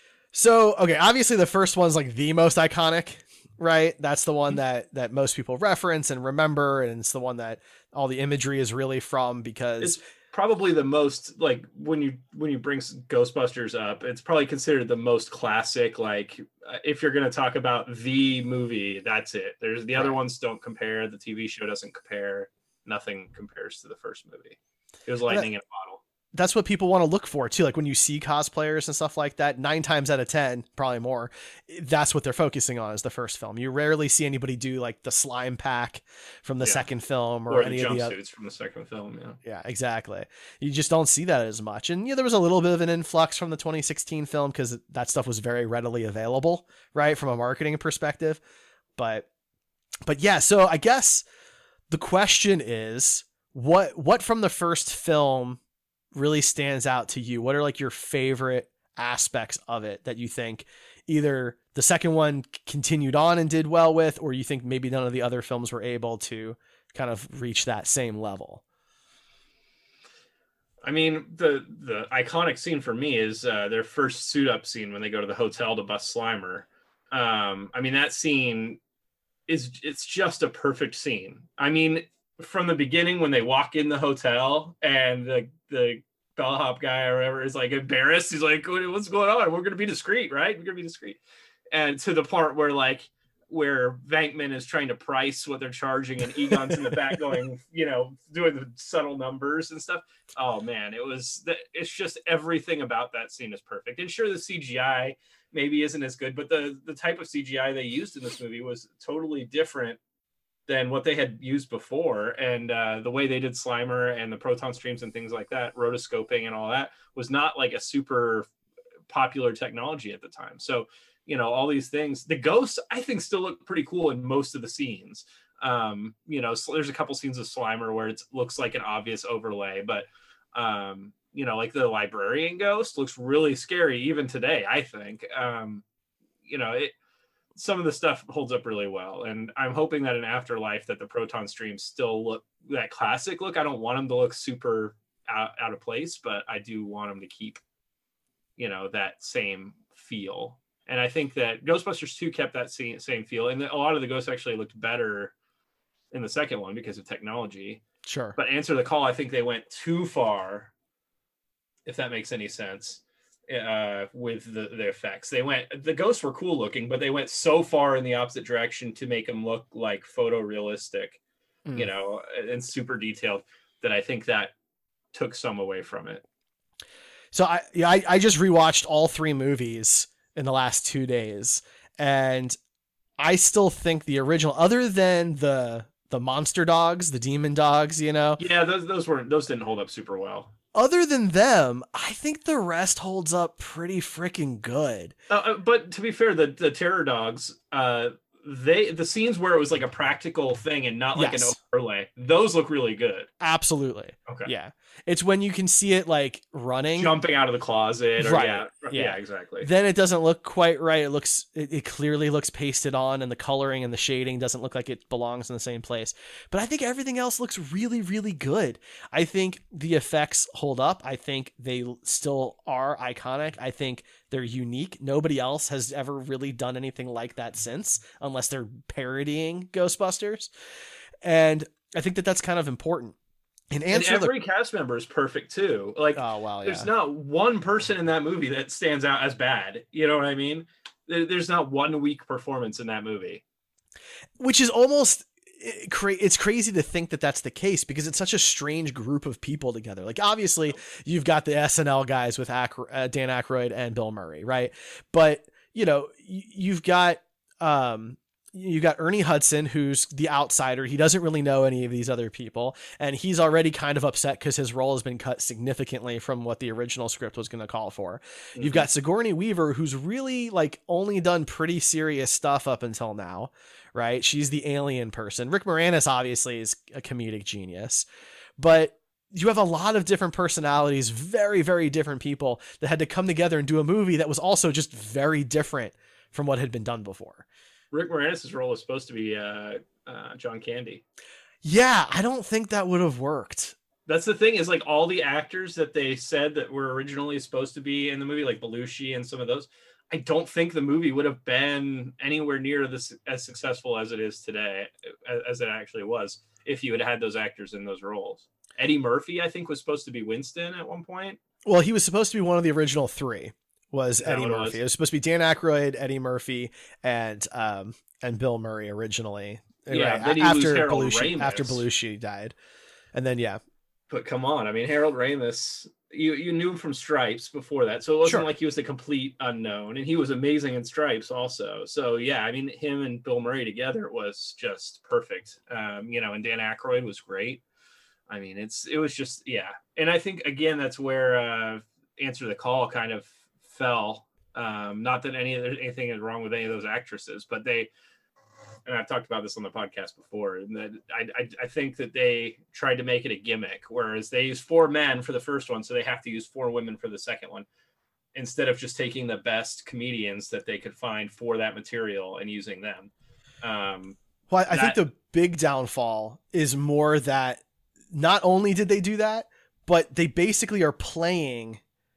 Speaker 2: So okay, obviously the first one's like the most iconic, right? That's the one that most people reference and remember, and it's the one that all the imagery is really from, because
Speaker 3: it's probably the most, like, when you bring Ghostbusters up, it's probably considered the most classic. Like, if you're going to talk about the movie, that's it. There's the other ones don't compare. The TV show doesn't compare. Nothing compares to the first movie. It was lightning in a bottle.
Speaker 2: That's what people want to look for too. Like when you see cosplayers and stuff like that, 9 times out of 10, probably more, that's what they're focusing on is the first film. You rarely see anybody do like the slime pack from the second film or any of the
Speaker 3: jumpsuits from the second film.
Speaker 2: Yeah, exactly. You just don't see that as much. And there was a little bit of an influx from the 2016 film because that stuff was very readily available, right, from a marketing perspective. But yeah, so I guess the question is, what from the first film really stands out to you? What are like your favorite aspects of it that you think either the second one continued on and did well with, or you think maybe none of the other films were able to kind of reach that same level?
Speaker 3: I mean, the iconic scene for me is their first suit up scene when they go to the hotel to bust Slimer. I mean, that scene it's just a perfect scene. I mean, from the beginning when they walk in the hotel and the bellhop guy or whatever is like embarrassed. He's like, "What's going on? We're gonna be discreet, right? We're gonna be discreet." And to the part where Venkman is trying to price what they're charging, and Egon's in the back going, doing the subtle numbers and stuff. Oh man, it's just everything about that scene is perfect. And sure, the CGI maybe isn't as good, but the type of CGI they used in this movie was totally different than what they had used before. And the way they did Slimer and the proton streams and things like that, rotoscoping and all that, was not like a super popular technology at the time. So, all these things, the ghosts, I think, still look pretty cool in most of the scenes. So there's a couple scenes of Slimer where it looks like an obvious overlay, but like the librarian ghost looks really scary even today, I think. Some of the stuff holds up really well, and I'm hoping that in Afterlife that the proton streams still look that classic look. I don't want them to look super out of place, but I do want them to keep that same feel. And I think that Ghostbusters 2 kept that same feel, and a lot of the ghosts actually looked better in the second one because of technology.
Speaker 2: Sure.
Speaker 3: But Answer the Call, I think they went too far, if that makes any sense, with the effects. The ghosts were cool looking, but they went so far in the opposite direction to make them look like photorealistic, and super detailed, that I think that took some away from it.
Speaker 2: So I just rewatched all three movies in the last 2 days, and I still think the original, other than the monster dogs, the demon dogs,
Speaker 3: Yeah, those didn't hold up super well.
Speaker 2: Other than them, I think the rest holds up pretty freaking good.
Speaker 3: But to be fair, the terror dogs, the scenes where it was like a practical thing and not like an overlay, those look really good.
Speaker 2: Absolutely.
Speaker 3: Okay.
Speaker 2: Yeah. It's when you can see it like running,
Speaker 3: jumping out of the closet.
Speaker 2: Right.
Speaker 3: Yeah, exactly.
Speaker 2: Then it doesn't look quite right. It clearly looks pasted on, and the coloring and the shading doesn't look like it belongs in the same place. But I think everything else looks really, really good. I think the effects hold up. I think they still are iconic. I think they're unique. Nobody else has ever really done anything like that since, unless they're parodying Ghostbusters. And I think that that's kind of important.
Speaker 3: And every cast member is perfect too. Like, oh wow, there's not one person in that movie that stands out as bad. You know what I mean? There's not one weak performance in that movie.
Speaker 2: Which is almost it's crazy to think that that's the case, because it's such a strange group of people together. Like, obviously you've got the SNL guys with Dan Aykroyd and Bill Murray, right? But you've got Ernie Hudson, who's the outsider. He doesn't really know any of these other people, and he's already kind of upset because his role has been cut significantly from what the original script was going to call for. Mm-hmm. You've got Sigourney Weaver, who's really like only done pretty serious stuff up until now, right? She's the alien person. Rick Moranis obviously is a comedic genius, but you have a lot of different personalities, very, very different people that had to come together and do a movie that was also just very different from what had been done before.
Speaker 3: Rick Moranis' role was supposed to be John Candy.
Speaker 2: Yeah, I don't think that would have worked.
Speaker 3: That's the thing, is like all the actors that they said that were originally supposed to be in the movie, like Belushi and some of those, I don't think the movie would have been anywhere near this as successful as it is today, as it actually was, if you had those actors in those roles. Eddie Murphy, I think, was supposed to be Winston at one point.
Speaker 2: Well, he was supposed to be one of the original three. Was Eddie Murphy. It was supposed to be Dan Aykroyd, Eddie Murphy, and Bill Murray originally.
Speaker 3: Yeah,
Speaker 2: right,
Speaker 3: then he
Speaker 2: after
Speaker 3: Harold
Speaker 2: Belushi,
Speaker 3: Ramis.
Speaker 2: after Belushi died. And then, yeah.
Speaker 3: But come on, I mean, Harold Ramis, you knew him from Stripes before that, so it wasn't like he was a complete unknown, and he was amazing in Stripes also. So yeah, I mean, him and Bill Murray together was just perfect. And Dan Aykroyd was great. I mean, it was just, yeah. And I think, again, that's where Answer the Call kind of fell. Not that anything is wrong with any of those actresses, but and I've talked about this on the podcast before, and that I think that they tried to make it a gimmick, whereas they used 4 men for the first one, so they have to use 4 women for the second one, instead of just taking the best comedians that they could find for that material and using them.
Speaker 2: Well, I think the big downfall is more that not only did they do that, but they basically are playing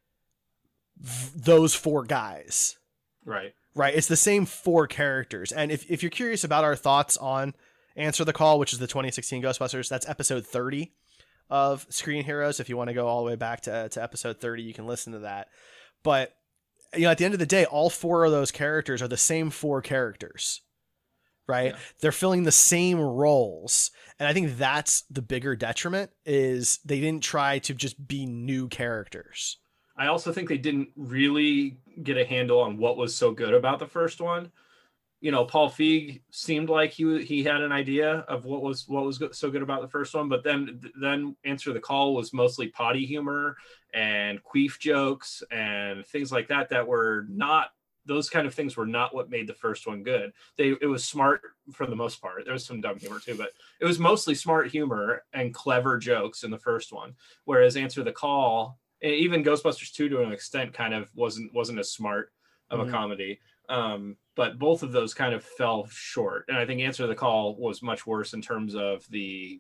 Speaker 2: those 4 guys.
Speaker 3: Right.
Speaker 2: Right. It's the same 4 characters. And if you're curious about our thoughts on Answer the Call, which is the 2016 Ghostbusters, that's episode 30 of Screen Heroes. If you want to go all the way back to episode 30, you can listen to that. But, you know, at the end of the day, all 4 of those characters are the same 4 characters, right? Yeah. They're filling the same roles. And I think that's the bigger detriment, is they didn't try to just be new characters.
Speaker 3: I also think they didn't really get a handle on what was so good about the first one. You know, Paul Feig seemed like he had an idea of what was so good about the first one, but then Answer the Call was mostly potty humor and queef jokes and things like that were not, those kind of things were not what made the first one good. It was smart for the most part. There was some dumb humor too, but it was mostly smart humor and clever jokes in the first one. Whereas Answer the Call, even Ghostbusters 2 to an extent, kind of wasn't as smart of a comedy. But both of those kind of fell short. And I think Answer the Call was much worse in terms of the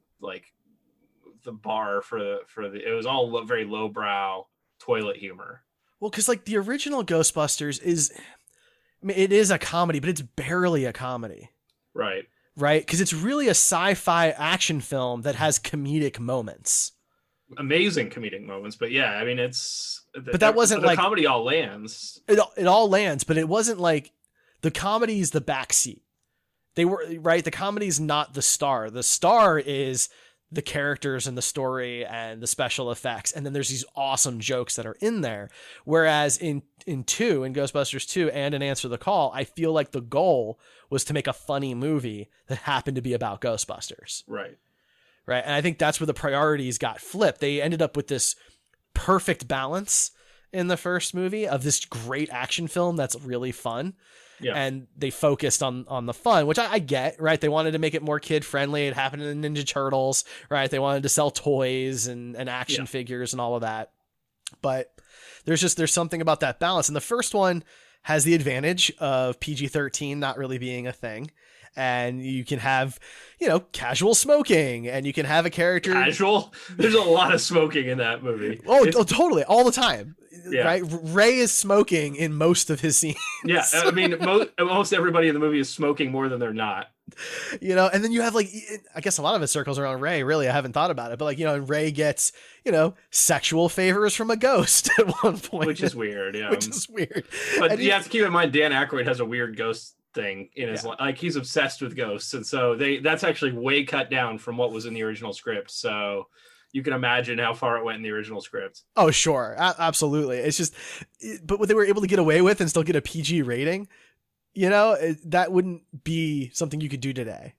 Speaker 3: bar for the it was all very lowbrow toilet humor.
Speaker 2: Well, because like the original Ghostbusters is, I mean, it is a comedy, but it's barely a comedy.
Speaker 3: Right.
Speaker 2: Right. Because it's really a sci-fi action film that has comedic moments.
Speaker 3: Amazing comedic moments, but yeah, I mean,
Speaker 2: but that wasn't
Speaker 3: the
Speaker 2: like
Speaker 3: comedy all lands.
Speaker 2: It all lands, but it wasn't like the comedy's the backseat. They were right. The comedy's not the star. The star is the characters and the story and the special effects, and then there's these awesome jokes that are in there. Whereas in Ghostbusters 2 and in Answer the Call, I feel like the goal was to make a funny movie that happened to be about Ghostbusters.
Speaker 3: Right.
Speaker 2: Right. And I think that's where the priorities got flipped. They ended up with this perfect balance in the first movie of this great action film that's really fun. Yeah. And they focused on the fun, which I get, right? They wanted to make it more kid friendly. It happened in Ninja Turtles, right? They wanted to sell toys and action figures and all of that. But there's something about that balance. And the first one has the advantage of PG-13 not really being a thing. And you can have, you know, casual smoking, and you can have a character.
Speaker 3: Casual? There's a lot of smoking in that movie.
Speaker 2: Oh, totally. All the time. Yeah. Right? Ray is smoking in most of his scenes.
Speaker 3: Yeah. I mean, most everybody in the movie is smoking more than they're not.
Speaker 2: You know, and then you have like, I guess a lot of it circles around Ray, really. I haven't thought about it, but like, you know, and Ray gets, you know, sexual favors from a ghost at one point.
Speaker 3: Which is weird. Yeah.
Speaker 2: Which is weird.
Speaker 3: But and you have to keep in mind, Dan Aykroyd has a weird ghost thing in his life. Like, he's obsessed with ghosts, and so that's actually way cut down from what was in the original script, so you can imagine how far it went in the original script.
Speaker 2: Oh sure, absolutely. It's just, but what they were able to get away with and still get a PG rating, you know, that wouldn't be something you could do today.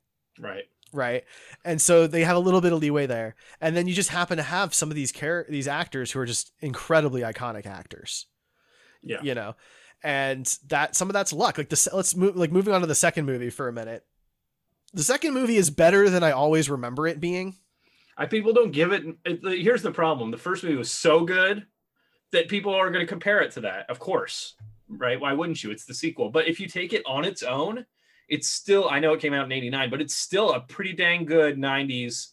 Speaker 2: Right. And so they have a little bit of leeway there, and then you just happen to have some of these actors who are just incredibly iconic actors.
Speaker 3: Yeah,
Speaker 2: you know. And that some of that's luck. Like moving on to the second movie for a minute. The second movie is better than I always remember it being.
Speaker 3: People don't give it. Here's the problem: the first movie was so good that people are going to compare it to that. Of course, right? Why wouldn't you? It's the sequel. But if you take it on its own, it's still. I know it came out in '89, but it's still a pretty dang good '90s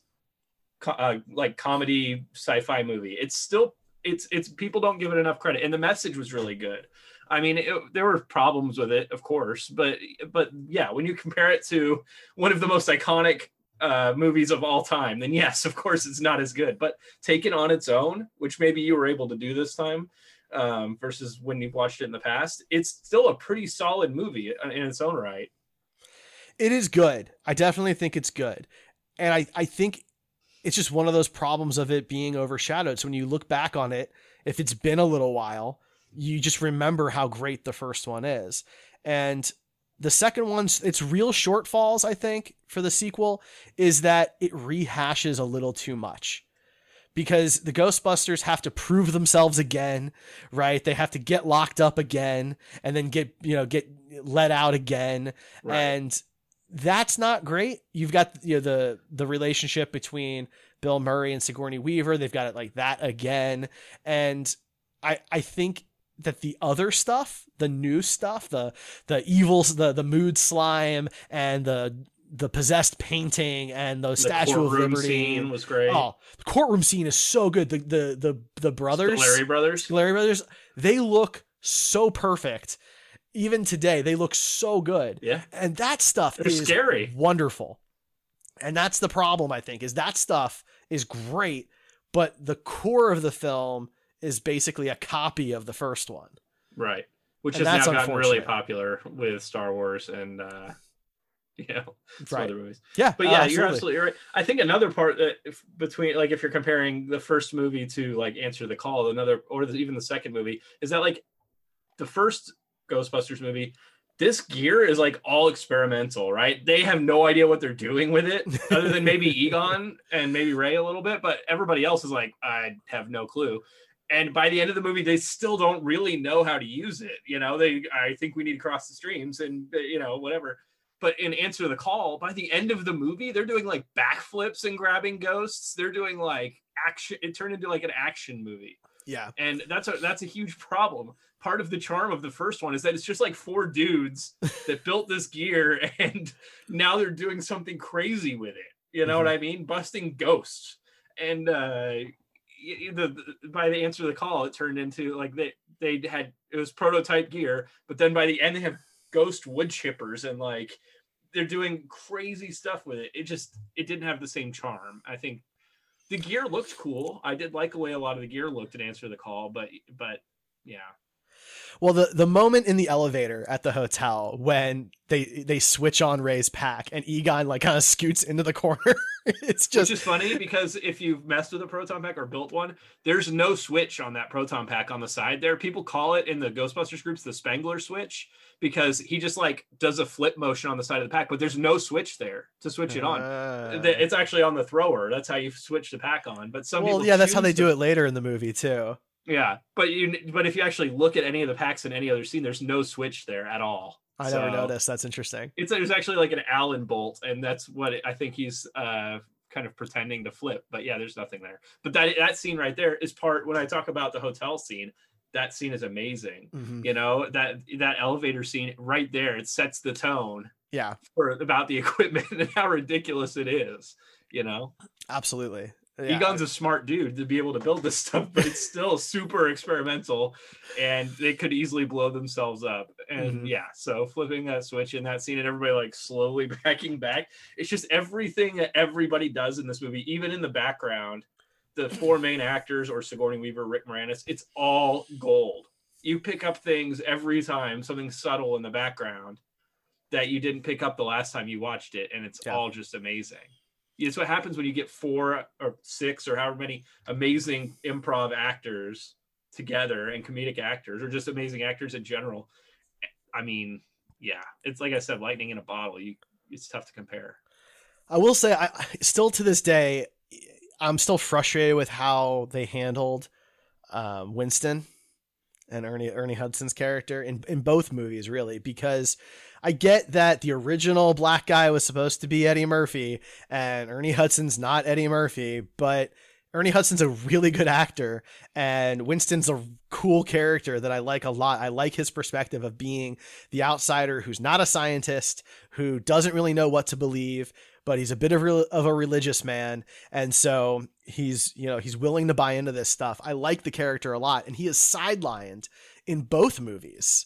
Speaker 3: like comedy sci-fi movie. It's still. It's people don't give it enough credit, and the message was really good. I mean, there were problems with it, of course, but yeah, when you compare it to one of the most iconic movies of all time, then yes, of course, it's not as good. But take it on its own, which maybe you were able to do this time versus when you've watched it in the past, it's still a pretty solid movie in its own right.
Speaker 2: It is good. I definitely think it's good. And I think it's just one of those problems of it being overshadowed. So when you look back on it, if it's been a little while, you just remember how great the first one is. And the second one's, its real shortfalls, I think, for the sequel is that it rehashes a little too much, because the Ghostbusters have to prove themselves again, right? They have to get locked up again and then get let out again. Right. And that's not great. You've got, you know, the relationship between Bill Murray and Sigourney Weaver. They've got it like that again. And I think that the other stuff, the new stuff, the evils, the mood slime and the the possessed painting and the Statue of
Speaker 3: courtroom
Speaker 2: Liberty
Speaker 3: scene was great.
Speaker 2: Oh, the courtroom scene is so good. The brothers,
Speaker 3: Scoleri brothers,
Speaker 2: they look so perfect. Even today, they look so good.
Speaker 3: Yeah,
Speaker 2: and that stuff is
Speaker 3: scary,
Speaker 2: wonderful. And that's the problem, I think, is that stuff is great, but the core of the film is basically a copy of the first one.
Speaker 3: Right. Which has now gotten really popular with Star Wars and
Speaker 2: right.
Speaker 3: other movies.
Speaker 2: Yeah.
Speaker 3: But yeah, you're absolutely right. I think another part that between, like, if you're comparing the first movie to like Answer the Call, even the second movie, is that like the first Ghostbusters movie, this gear is like all experimental, right? They have no idea what they're doing with it, other than maybe Egon and maybe Ray a little bit, but everybody else is like, I have no clue. And by the end of the movie, they still don't really know how to use it. I think we need to cross the streams and, whatever. But in Answer the Call, by the end of the movie, they're doing like backflips and grabbing ghosts. They're doing like action. It turned into like an action movie.
Speaker 2: Yeah.
Speaker 3: And that's a huge problem. Part of the charm of the first one is that it's just like 4 dudes that built this gear and now they're doing something crazy with it. You know what I mean? Busting ghosts. And, by the Answer the Call, it turned into like it was prototype gear, but then by the end they have ghost wood chippers and like they're doing crazy stuff with it. It didn't have the same charm. I think the gear looked cool. I did like the way a lot of the gear looked in Answer the Call, but yeah.
Speaker 2: Well, the moment in the elevator at the hotel when they switch on Ray's pack and Egon like kind of scoots into the corner, it's just
Speaker 3: which is funny because if you've messed with a proton pack or built one, there's no switch on that proton pack on the side there. People call it in the Ghostbusters groups the Spengler switch because he just like does a flip motion on the side of the pack, but the's no switch there to switch it on. It's actually on the thrower. That's how you switch the pack on. But
Speaker 2: that's how they do it later in the movie too.
Speaker 3: Yeah, but if you actually look at any of the packs in any other scene, there's no switch there at all.
Speaker 2: I never noticed. That's interesting.
Speaker 3: There's actually like an Allen bolt, and that's what I think he's kind of pretending to flip. But yeah, there's nothing there. But that scene right there is when I talk about the hotel scene, that scene is amazing.
Speaker 2: Mm-hmm.
Speaker 3: That elevator scene right there, it sets the tone.
Speaker 2: Yeah,
Speaker 3: about the equipment and how ridiculous it is.
Speaker 2: Absolutely.
Speaker 3: Yeah. Egon's a smart dude to be able to build this stuff, but it's still super experimental and they could easily blow themselves up. And so flipping that switch in that scene and everybody like slowly backing back, it's just everything that everybody does in this movie, even in the background, the 4 main actors or Sigourney Weaver, Rick Moranis, it's all gold. You pick up things every time, something subtle in the background that you didn't pick up the last time you watched it. And it's all just amazing. It's what happens when you get 4 or 6 or however many amazing improv actors together and comedic actors or just amazing actors in general. I mean, yeah, it's like I said, lightning in a bottle. It's tough to compare.
Speaker 2: I will say, I still to this day, I'm still frustrated with how they handled Winston and Ernie Hudson's character in both movies, really, because I get that the original black guy was supposed to be Eddie Murphy and Ernie Hudson's not Eddie Murphy, but Ernie Hudson's a really good actor and Winston's a cool character that I like a lot. I like his perspective of being the outsider who's not a scientist, who doesn't really know what to believe, but he's a bit of a religious man. And so he's willing to buy into this stuff. I like the character a lot, and he is sidelined in both movies.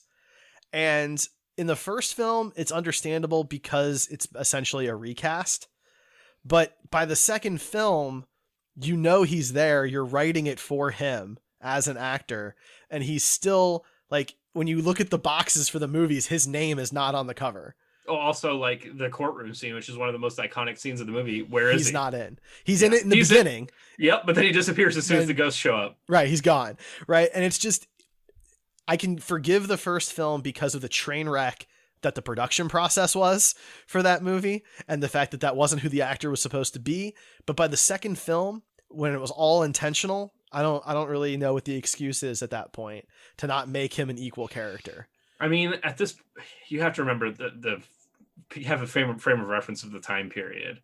Speaker 2: And in the first film, it's understandable because it's essentially a recast. But by the second film, he's there. You're writing it for him as an actor. And he's still, like, when you look at the boxes for the movies, his name is not on the cover.
Speaker 3: Oh, also, like, the courtroom scene, which is one of the most iconic scenes of the movie. Where is he?
Speaker 2: He's not in. He's in it in the beginning.
Speaker 3: Yep, but then he disappears as soon as the ghosts show up.
Speaker 2: Right, he's gone. Right, and it's just... I can forgive the first film because of the train wreck that the production process was for that movie and the fact that wasn't who the actor was supposed to be. But by the second film, when it was all intentional, I don't really know what the excuse is at that point to not make him an equal character.
Speaker 3: I mean, at this, you have to remember you have a frame of reference of the time period.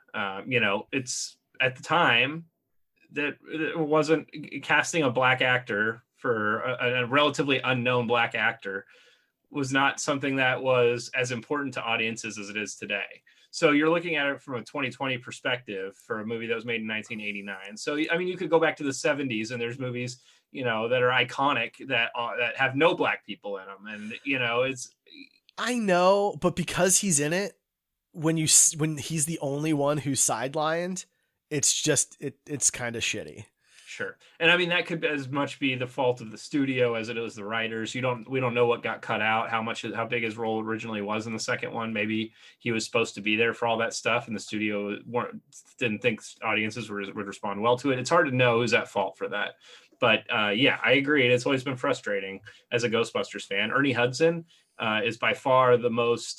Speaker 3: It's at the time that it wasn't casting a black actor for a relatively unknown black actor was not something that was as important to audiences as it is today. So you're looking at it from a 2020 perspective for a movie that was made in 1989. So I mean, you could go back to the 70s, and there's movies, you know, that are iconic that have no black people in them, and you know, it's.
Speaker 2: I know, but because he's in it, when he's the only one who's sidelined, it's just it's kind of shitty.
Speaker 3: Sure. And I mean, that could as much be the fault of the studio as it is the writers. We don't know what got cut out, how big his role originally was in the second one. Maybe he was supposed to be there for all that stuff, and the studio didn't think audiences would respond well to it. It's hard to know who's at fault for that. But yeah, I agree. It's always been frustrating as a Ghostbusters fan. Ernie Hudson is by far the most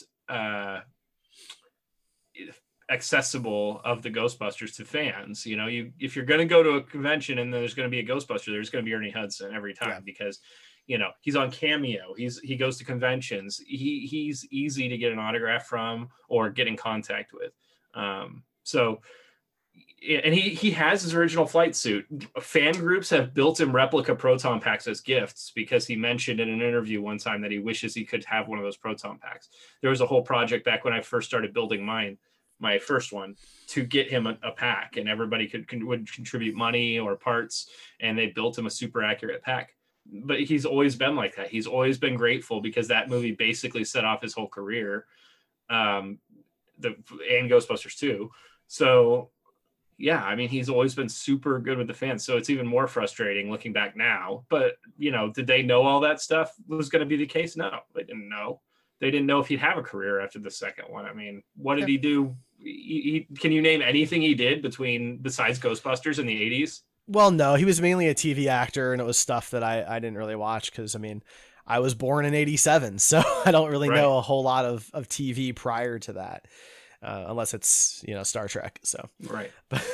Speaker 3: accessible of the Ghostbusters to fans. You know, if you're going to go to a convention and there's going to be a Ghostbuster, there's going to be Ernie Hudson every time, because you know, he's on Cameo, he goes to conventions, he's easy to get an autograph from or get in contact with. So and he has his original flight suit. Fan groups have built him replica proton packs as gifts, because he mentioned in an interview one time that he wishes he could have one of those proton packs. There was a whole project back when I first started building my first one, to get him a pack, and everybody would contribute money or parts, and they built him a super accurate pack. But he's always been like that. He's always been grateful, because that movie basically set off his whole career, and Ghostbusters 2. So yeah, I mean, he's always been super good with the fans. So it's even more frustrating looking back now. But you know, did they know all that stuff was going to be the case? No, they didn't know. They didn't know if he'd have a career after the second one. I mean, what did he do? Can you name anything he did besides Ghostbusters in the 80s?
Speaker 2: Well, no, he was mainly a TV actor, and it was stuff that I didn't really watch, because I mean, I was born in 87, so I don't really know a whole lot of TV prior to that, unless it's, you know, Star Trek. So
Speaker 3: right.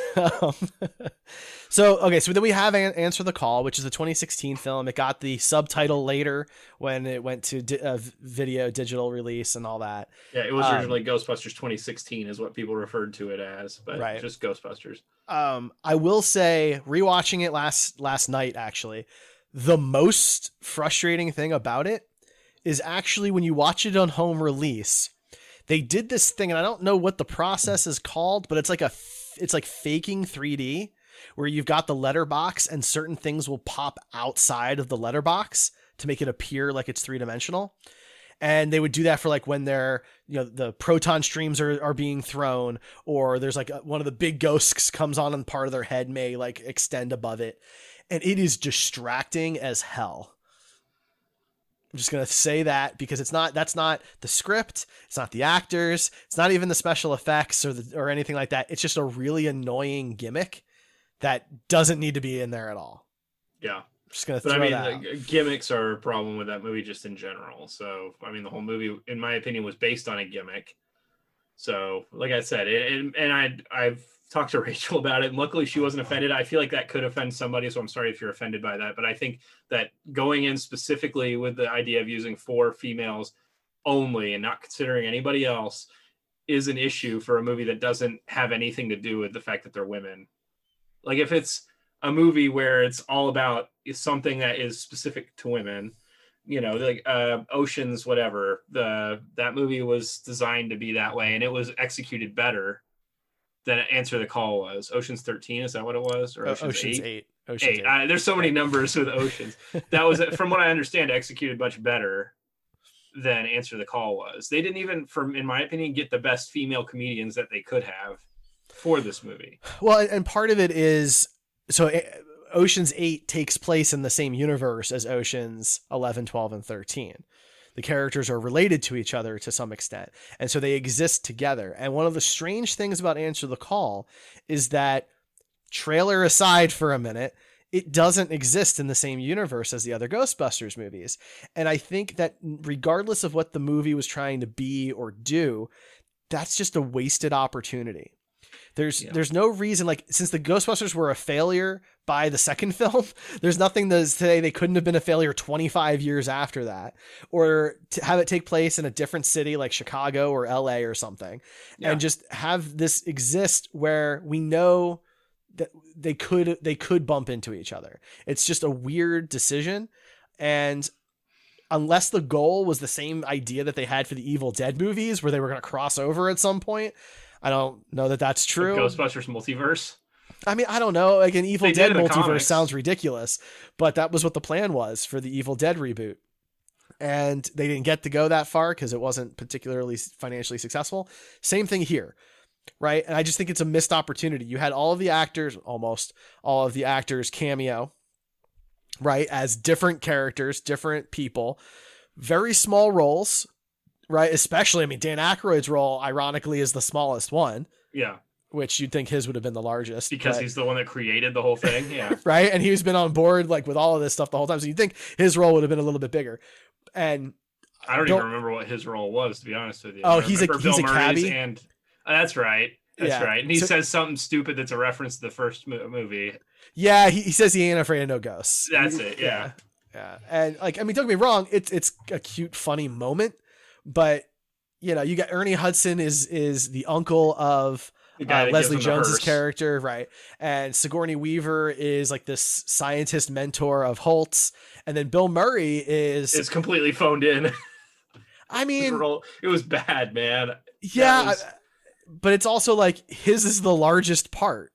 Speaker 2: So then we have Answer the Call, which is a 2016 film. It got the subtitle later when it went to video digital release and all that.
Speaker 3: Yeah, it was originally Ghostbusters 2016 is what people referred to it as, but just Ghostbusters.
Speaker 2: I will say, rewatching it last night, actually, the most frustrating thing about it is actually when you watch it on home release, they did this thing, and I don't know what the process is called, but it's like faking 3D, where you've got the letterbox and certain things will pop outside of the letterbox to make it appear like it's 3-dimensional. And they would do that for like when they're, you know, the proton streams are being thrown, or there's like one of the big ghosts comes on and part of their head may like extend above it. And it is distracting as hell. I'm just going to say that, because that's not the script. It's not the actors. It's not even the special effects or anything like that. It's just a really annoying gimmick that doesn't need to be in there at all.
Speaker 3: Yeah.
Speaker 2: I'm just going to throw that out.
Speaker 3: Gimmicks are a problem with that movie just in general. So, I mean, the whole movie, in my opinion, was based on a gimmick. So, like I said, I've talked to Rachel about it, and luckily she wasn't offended. I feel like that could offend somebody, so I'm sorry if you're offended by that. But I think that going in specifically with the idea of using 4 females only and not considering anybody else is an issue for a movie that doesn't have anything to do with the fact that they're women. Like, if it's a movie where it's all about something that is specific to women, you know, like Oceans, whatever, that movie was designed to be that way, and it was executed better than Answer the Call was. Oceans 13, is that what it was? Or
Speaker 2: Oceans 8.
Speaker 3: Oceans 8. There's so many numbers with Oceans. That was, from what I understand, executed much better than Answer the Call was. They didn't even, in my opinion, get the best female comedians that they could have for this movie.
Speaker 2: Well, and part of it is, so Oceans 8 takes place in the same universe as Oceans 11, 12, and 13. The characters are related to each other to some extent, and so they exist together. And one of the strange things about Answer the Call is that, trailer aside for a minute, it doesn't exist in the same universe as the other Ghostbusters movies. And I think that regardless of what the movie was trying to be or do, that's just a wasted opportunity. There's no reason, like, since the Ghostbusters were a failure by the second film, there's nothing to say they couldn't have been a failure 25 years after that, or to have it take place in a different city like Chicago or LA or something, and just have this exist where we know that they could bump into each other. It's just a weird decision. And unless the goal was the same idea that they had for the Evil Dead movies, where they were going to cross over at some point. I don't know that that's true.
Speaker 3: Ghostbusters multiverse.
Speaker 2: I mean, I don't know. Like an Evil Dead multiverse
Speaker 3: comics.
Speaker 2: sounds ridiculous, but that was what the plan was for the Evil Dead reboot. And they didn't get to go that far because it wasn't particularly financially successful. Same thing here, right? And I just think it's a missed opportunity. You had almost all of the actors cameo, right? As different characters, different people, very small roles, right? Especially, I mean, Dan Aykroyd's role, ironically, is the smallest one.
Speaker 3: Yeah.
Speaker 2: Which you'd think his would have been the largest.
Speaker 3: Because he's the one that created the whole thing. Yeah.
Speaker 2: Right. And he's been on board like with all of this stuff the whole time. So you'd think his role would have been a little bit bigger. And
Speaker 3: I don't even remember what his role was, to be honest with you.
Speaker 2: Oh, he's a cabbie.
Speaker 3: And that's right. That's right. And he says something stupid that's a reference to the first movie.
Speaker 2: Yeah, he says he ain't afraid of no ghosts.
Speaker 3: That's it. Yeah.
Speaker 2: And like, I mean, don't get me wrong, it's a cute, funny moment, but you know, you got Ernie Hudson is the uncle of Leslie Jones's character, right? And Sigourney Weaver is like this scientist mentor of Holtz, and then Bill Murray is
Speaker 3: completely phoned in.
Speaker 2: I mean,
Speaker 3: it was bad, man.
Speaker 2: Yeah, but it's also like his is the largest part.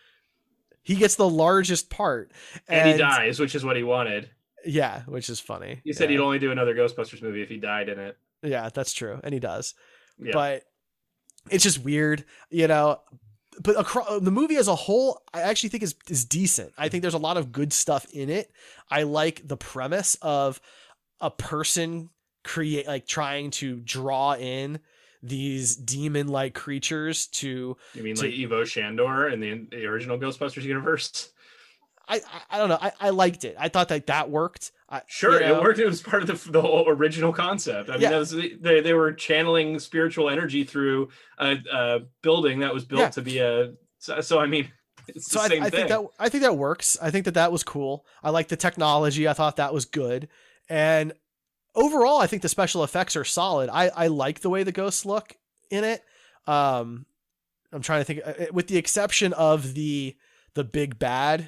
Speaker 2: He gets the largest part,
Speaker 3: and he dies, which is what he wanted.
Speaker 2: Yeah, which is funny.
Speaker 3: He said he'd only do another Ghostbusters movie if he died in it.
Speaker 2: Yeah, that's true, and he does.
Speaker 3: Yeah.
Speaker 2: But it's just weird, you know. But the movie as a whole, I actually think is decent. I think there's a lot of good stuff in it. I like the premise of a person trying to draw in these demon-like creatures to. You mean
Speaker 3: like Ivo Shandor in the original Ghostbusters universe?
Speaker 2: I don't know. I liked it. I thought that worked.
Speaker 3: Sure, it worked. It was part of the whole original concept. I mean, they were channeling spiritual energy through a building that was built to be a. So I mean, it's the same thing.
Speaker 2: I think that works. I think that was cool. I like the technology. I thought that was good, and overall, I think the special effects are solid. I like the way the ghosts look in it. I'm trying to think, with the exception of the big bad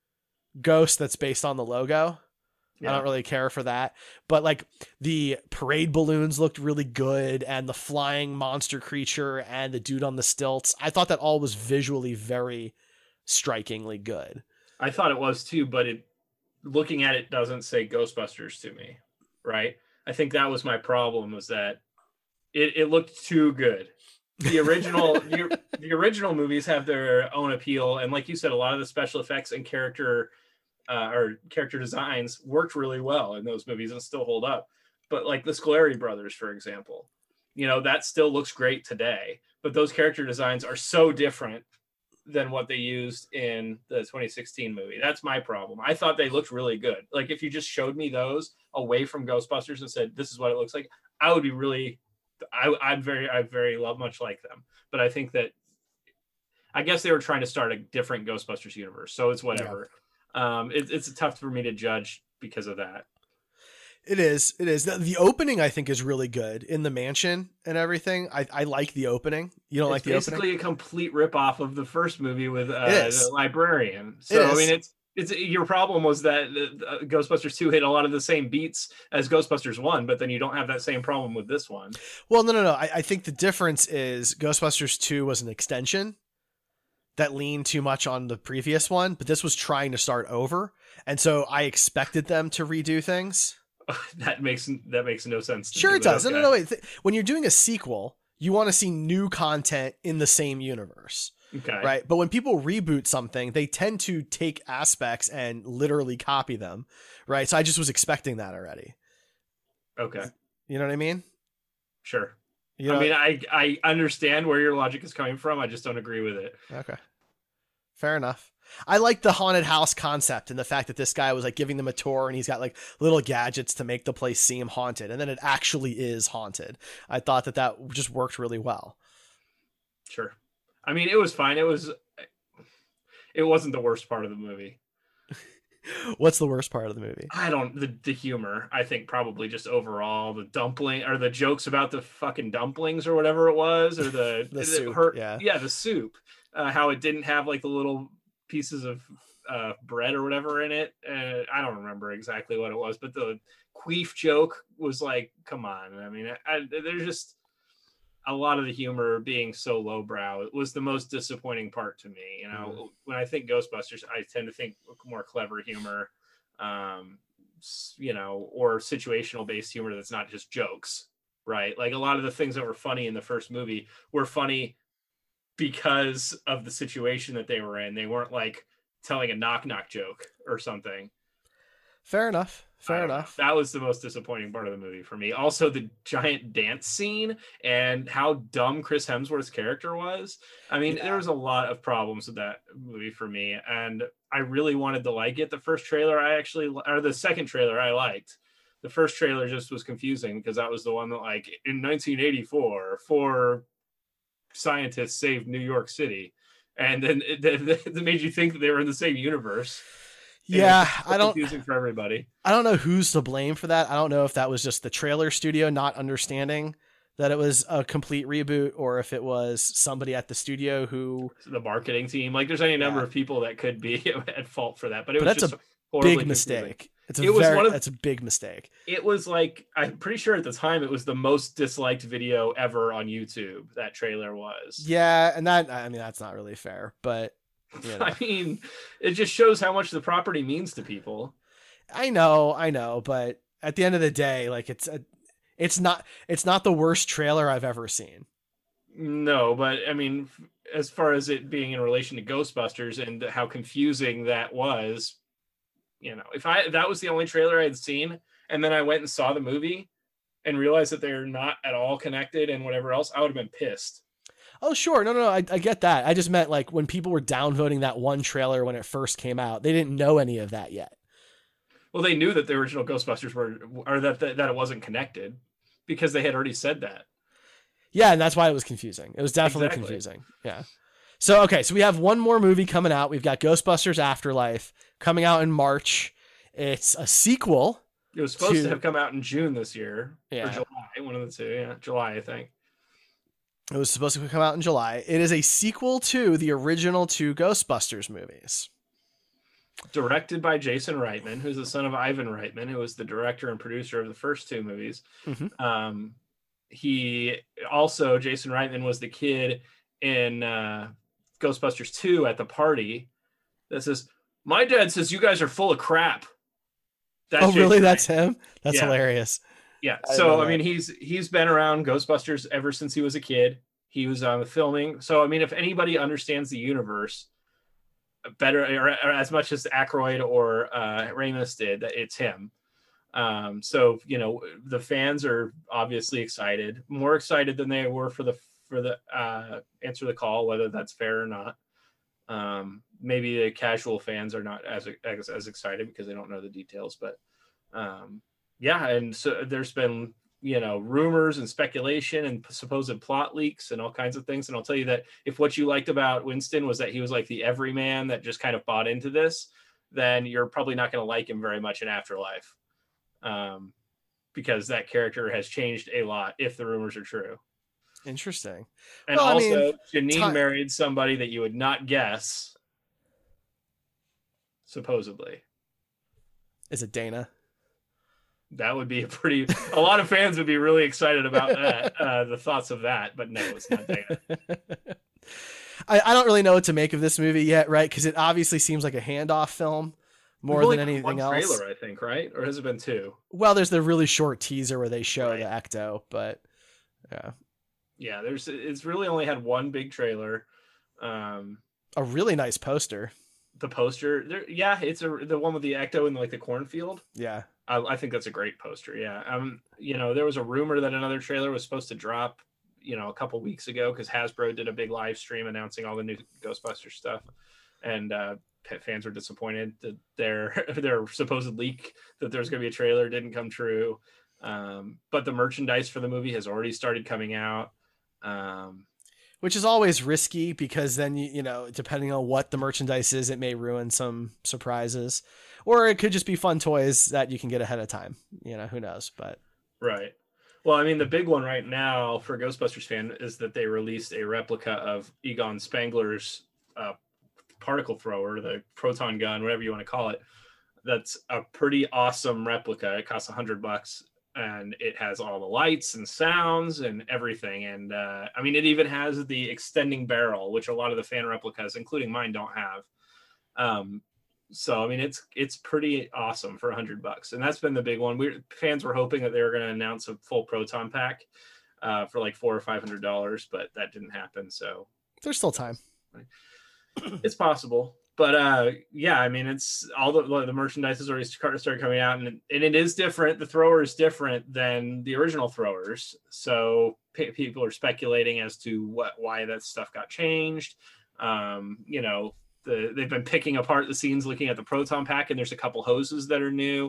Speaker 2: ghost that's based on the logo. I don't really care for that, but like the parade balloons looked really good, and the flying monster creature and the dude on the stilts, I thought that all was visually very strikingly good.
Speaker 3: I thought it was too, but looking at it doesn't say Ghostbusters to me, right? I think that was my problem, was that it looked too good. The original the original movies have their own appeal, and like you said, a lot of the special effects and character designs worked really well in those movies and still hold up. But like the Scoleri brothers, for example, you know, that still looks great today, but those character designs are so different than what they used in the 2016 movie. That's my problem. I thought they looked really good. Like if you just showed me those away from Ghostbusters and said, this is what it looks like, I would be really, I very much like them. But I think that, I guess they were trying to start a different Ghostbusters universe. So it's whatever. Yeah. It's tough for me to judge because of that.
Speaker 2: It is. The opening, I think, is really good in the mansion and everything. I like the opening. You don't like the opening? It's
Speaker 3: basically a complete ripoff of the first movie with the librarian. So I mean, it's your problem was that Ghostbusters 2 hit a lot of the same beats as Ghostbusters 1, but then you don't have that same problem with this one.
Speaker 2: Well, no. I think the difference is Ghostbusters 2 was an extension that leaned too much on the previous one, but this was trying to start over. And so I expected them to redo things.
Speaker 3: That makes no sense.
Speaker 2: Sure, it does. Okay. No. When you're doing a sequel, you want to see new content in the same universe.
Speaker 3: Okay.
Speaker 2: Right. But when people reboot something, they tend to take aspects and literally copy them. Right. So I just was expecting that already.
Speaker 3: Okay.
Speaker 2: You know what I mean?
Speaker 3: Sure. You know, I mean, I understand where your logic is coming from. I just don't agree with it.
Speaker 2: Okay. Fair enough. I like the haunted house concept and the fact that this guy was like giving them a tour and he's got like little gadgets to make the place seem haunted. And then it actually is haunted. I thought that just worked really well.
Speaker 3: Sure. I mean, it was fine. It wasn't the worst part of the movie.
Speaker 2: What's the worst part of the movie?
Speaker 3: The humor. I think probably just overall the dumpling or the jokes about the fucking dumplings or whatever it was, or the
Speaker 2: soup.
Speaker 3: The soup. How it didn't have like the little pieces of bread or whatever in it. I don't remember exactly what it was, but the queef joke was like, come on. I mean, there's just a lot of the humor being so lowbrow. It was the most disappointing part to me. You know, when I think Ghostbusters, I tend to think more clever humor, you know, or situational based humor that's not just jokes, right? Like a lot of the things that were funny in the first movie were funny because of the situation that they were in. They weren't like telling a knock knock joke or something.
Speaker 2: Fair enough. Fair enough.
Speaker 3: That was the most disappointing part of the movie for me. Also, the giant dance scene and how dumb Chris Hemsworth's character was. I mean, there was a lot of problems with that movie for me, and I really wanted to like it. The first trailer or the second trailer I liked. The first trailer just was confusing because that was the one that, like, in 1984, 4 scientists saved New York City, and then it made you think that they were in the same universe.
Speaker 2: Yeah,
Speaker 3: confusing for everybody.
Speaker 2: I don't know who's to blame for that. I don't know if that was just the trailer studio not understanding that it was a complete reboot, or if it was somebody at the studio who
Speaker 3: the marketing team. Like, there's any number of people that could be at fault for that. But
Speaker 2: that's
Speaker 3: just
Speaker 2: a big mistake. That's a big mistake.
Speaker 3: It was like, I'm pretty sure at the time it was the most disliked video ever on YouTube. That trailer was.
Speaker 2: Yeah, and that's not really fair, but. You know.
Speaker 3: I mean, it just shows how much the property means to people.
Speaker 2: I know, but at the end of the day, like it's not the worst trailer I've ever seen.
Speaker 3: No, but I mean, as far as it being in relation to Ghostbusters and how confusing that was, you know, if that was the only trailer I had seen, and then I went and saw the movie and realized that they're not at all connected and whatever else, I would have been pissed.
Speaker 2: Oh, sure. No, I get that. I just meant like when people were downvoting that one trailer when it first came out, they didn't know any of that yet.
Speaker 3: Well, they knew that the original Ghostbusters or that it wasn't connected because they had already said that.
Speaker 2: Yeah, and that's why it was confusing. It was definitely confusing. Yeah. So, okay, so we have one more movie coming out. We've got Ghostbusters Afterlife coming out in March. It's a sequel.
Speaker 3: It was supposed to have come out in June this year.
Speaker 2: Yeah.
Speaker 3: Or July, one of the two. Yeah, July, I think.
Speaker 2: It was supposed to come out in July. It is a sequel to the original 2 Ghostbusters movies.
Speaker 3: Directed by Jason Reitman, who's the son of Ivan Reitman, who was the director and producer of the first 2 movies. Mm-hmm. Jason Reitman was the kid in Ghostbusters 2 at the party that says, "My dad says you guys are full of crap."
Speaker 2: That's really? That's him? That's hilarious.
Speaker 3: Yeah. So, I mean, he's been around Ghostbusters ever since he was a kid. He was on the filming. So, I mean, if anybody understands the universe better or as much as Aykroyd or Ramis did, it's him. So, you know, the fans are obviously excited, more excited than they were for the Answer the Call, whether that's fair or not. Maybe the casual fans are not as excited because they don't know the details, but yeah, and so there's been, you know, rumors and speculation and supposed plot leaks and all kinds of things. And I'll tell you that if what you liked about Winston was that he was like the everyman that just kind of bought into this, then you're probably not going to like him very much in Afterlife, because that character has changed a lot if the rumors are true.
Speaker 2: Interesting.
Speaker 3: And Janine married somebody that you would not guess, supposedly.
Speaker 2: Is it Dana?
Speaker 3: That would be a lot of fans would be really excited about that, the thoughts of that, but no, it's not Dana.
Speaker 2: I don't really know what to make of this movie yet, right? Because it obviously seems like a handoff film more than anything else.
Speaker 3: Trailer, I think, right? Or has it been 2?
Speaker 2: Well, there's the really short teaser where they show the Ecto, but yeah.
Speaker 3: Yeah, it's really only had one big trailer.
Speaker 2: A really nice poster.
Speaker 3: The poster, it's the one with the Ecto in like the cornfield.
Speaker 2: Yeah.
Speaker 3: I think that's a great poster. Yeah. You know, there was a rumor that another trailer was supposed to drop, you know, a couple weeks ago because Hasbro did a big live stream announcing all the new Ghostbusters stuff, and fans were disappointed that their supposed leak that there's going to be a trailer didn't come true. But the merchandise for the movie has already started coming out.
Speaker 2: Which is always risky because then, you know, depending on what the merchandise is, it may ruin some surprises, or it could just be fun toys that you can get ahead of time. You know, who knows, but.
Speaker 3: Right. Well, I mean, the big one right now for Ghostbusters fan is that they released a replica of Egon Spengler's particle thrower, the proton gun, whatever you want to call it. That's a pretty awesome replica. It costs $100, and it has all the lights and sounds and everything. And I mean, it even has the extending barrel, which a lot of the fan replicas, including mine, don't have. So I mean, it's pretty awesome for $100, and that's been the big one. Fans were hoping that they were going to announce a full proton pack for like $400 or $500, but that didn't happen. So
Speaker 2: there's still time.
Speaker 3: It's possible, but yeah, I mean, it's all the merchandise has already started coming out, and it is different. The thrower is different than the original throwers, so people are speculating as to why that stuff got changed. You know. They've been picking apart the scenes looking at the proton pack, and there's a couple hoses that are new.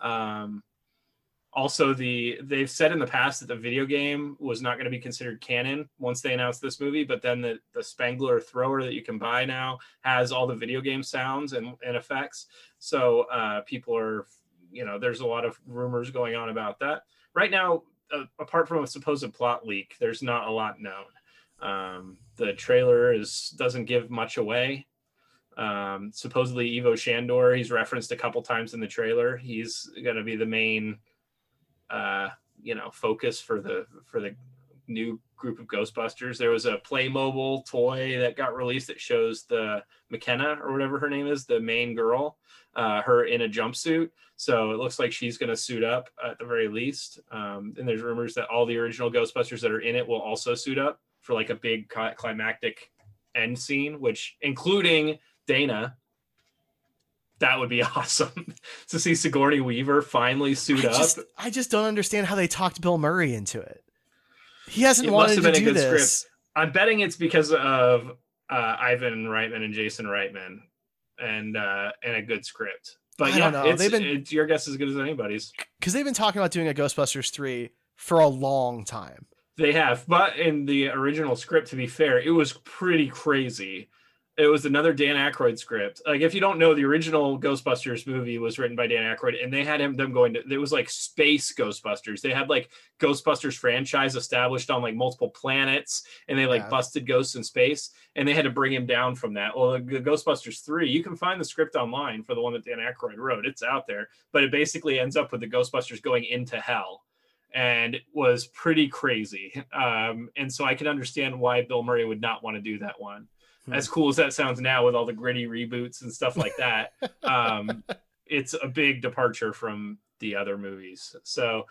Speaker 3: Also, they've said in the past that the video game was not going to be considered canon once they announced this movie, but then the Spangler thrower that you can buy now has all the video game sounds and effects. So people are, you know, there's a lot of rumors going on about that. Right now, apart from a supposed plot leak, there's not a lot known. The trailer doesn't give much away. Supposedly Ivo Shandor, he's referenced a couple times in the trailer. He's going to be the main focus for the new group of Ghostbusters. There was a Playmobil toy that got released that shows the McKenna or whatever her name is, the main girl, her in a jumpsuit. So it looks like she's going to suit up at the very least. And there's rumors that all the original Ghostbusters that are in it will also suit up for like a big climactic end scene, which including Dana. That would be awesome to see Sigourney Weaver finally suit up.
Speaker 2: I just don't understand how they talked Bill Murray into it. He hasn't wanted to do this.
Speaker 3: Script. I'm betting it's because of Ivan Reitman and Jason Reitman and a good script. But yeah, it's your guess as good as anybody's.
Speaker 2: Because they've been talking about doing a Ghostbusters 3 for a long time.
Speaker 3: They have, but in the original script, to be fair, it was pretty crazy. It was another Dan Aykroyd script. Like, if you don't know, the original Ghostbusters movie was written by Dan Aykroyd, and they had them going to, it was like space Ghostbusters. They had like Ghostbusters franchise established on like multiple planets, and they busted ghosts in space, and they had to bring him down from that. Well, the Ghostbusters 3, you can find the script online for the one that Dan Aykroyd wrote. It's out there, but it basically ends up with the Ghostbusters going into hell. And it was pretty crazy. And so I can understand why Bill Murray would not want to do that one. As cool as that sounds now with all the gritty reboots and stuff like that, it's a big departure from the other movies. So,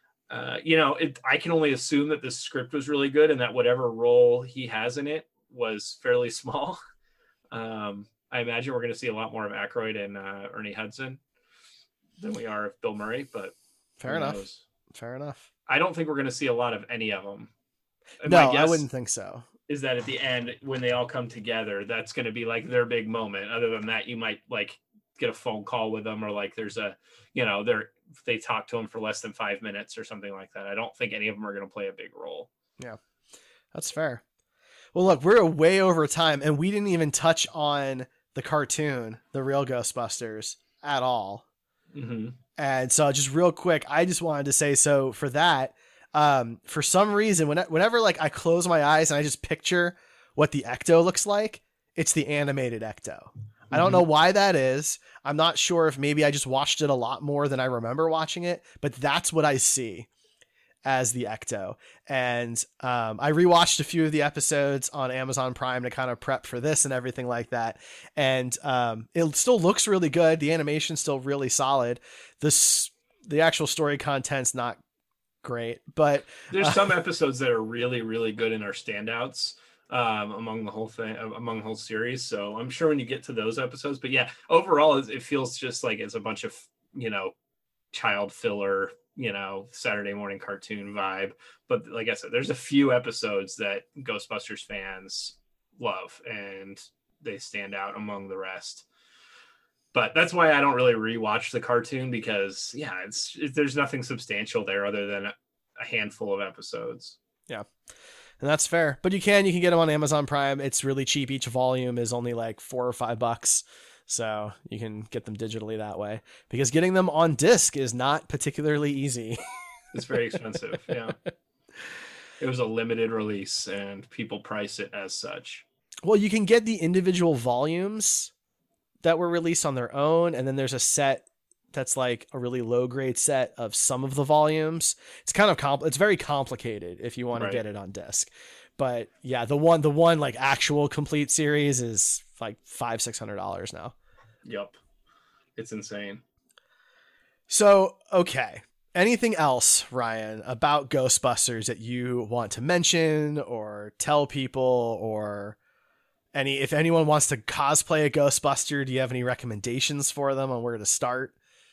Speaker 3: I can only assume that the script was really good and that whatever role he has in it was fairly small. I imagine we're going to see a lot more of Aykroyd and Ernie Hudson than we are of Bill Murray, but
Speaker 2: fair enough.
Speaker 3: I don't think we're going to see a lot of any of them. And
Speaker 2: no, I wouldn't think so.
Speaker 3: Is that at the end when they all come together, that's going to be like their big moment. Other than that, you might like get a phone call with them, or like there's a, they talk to them for less than 5 minutes or something like that. I don't think any of them are going to play a big role.
Speaker 2: Yeah, that's fair. Well, look, we're way over time, and we didn't even touch on the cartoon, The Real Ghostbusters, at all.
Speaker 3: Mm-hmm.
Speaker 2: And so just real quick, I just wanted to say, so for that, for some reason, whenever like I close my eyes and I just picture what the Ecto looks like, it's the animated Ecto. Mm-hmm. I don't know why that is. I'm not sure if maybe I just watched it a lot more than I remember watching it, but that's what I see as the Ecto. And I rewatched a few of the episodes on Amazon Prime to kind of prep for this and everything like that. And it still looks really good. The animation's still really solid. The actual story content's not great, but
Speaker 3: there's some episodes that are really, really good and are standouts among the whole series. So I'm sure when you get to those episodes, but yeah, overall it feels just like it's a bunch of, child filler, Saturday morning cartoon vibe. But like I said, there's a few episodes that Ghostbusters fans love and they stand out among the rest. But that's why I don't really rewatch the cartoon, because there's nothing substantial there other than a handful of episodes.
Speaker 2: Yeah. And that's fair, but you can get them on Amazon Prime. It's really cheap. Each volume is only like $4 or $5. So you can get them digitally that way, because getting them on disc is not particularly easy.
Speaker 3: It's very expensive. Yeah. It was a limited release and people price it as such.
Speaker 2: Well, you can get the individual volumes that were released on their own, and then there's a set that's like a really low grade set of some of the volumes. It's kind of it's very complicated if you want to get it on disc. But yeah, the one like actual complete series is like $500-$600 now.
Speaker 3: Yep. It's insane.
Speaker 2: So, okay. Anything else, Ryan, about Ghostbusters that you want to mention or tell people, or if anyone wants to cosplay a Ghostbuster, do you have any recommendations for them on where to start?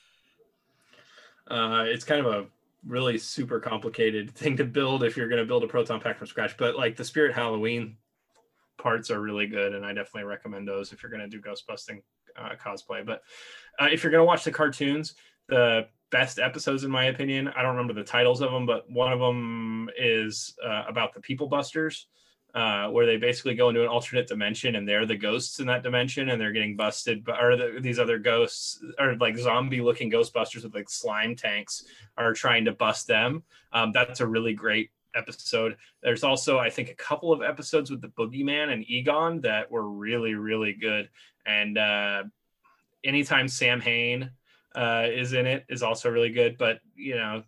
Speaker 3: It's kind of a really super complicated thing to build if you're going to build a proton pack from scratch, but like the Spirit Halloween parts are really good, and I definitely recommend those if you're going to do Ghostbusting cosplay. But if you're going to watch the cartoons, the best episodes, in my opinion, I don't remember the titles of them, but one of them is about the People Busters, where they basically go into an alternate dimension and they're the ghosts in that dimension, and they're getting busted these other ghosts, or like zombie looking Ghostbusters with like slime tanks, are trying to bust them. That's a really great episode. There's also, I think, a couple of episodes with the Boogeyman and Egon that were really, really good. And anytime Sam Hain is in it is also really good, but you know,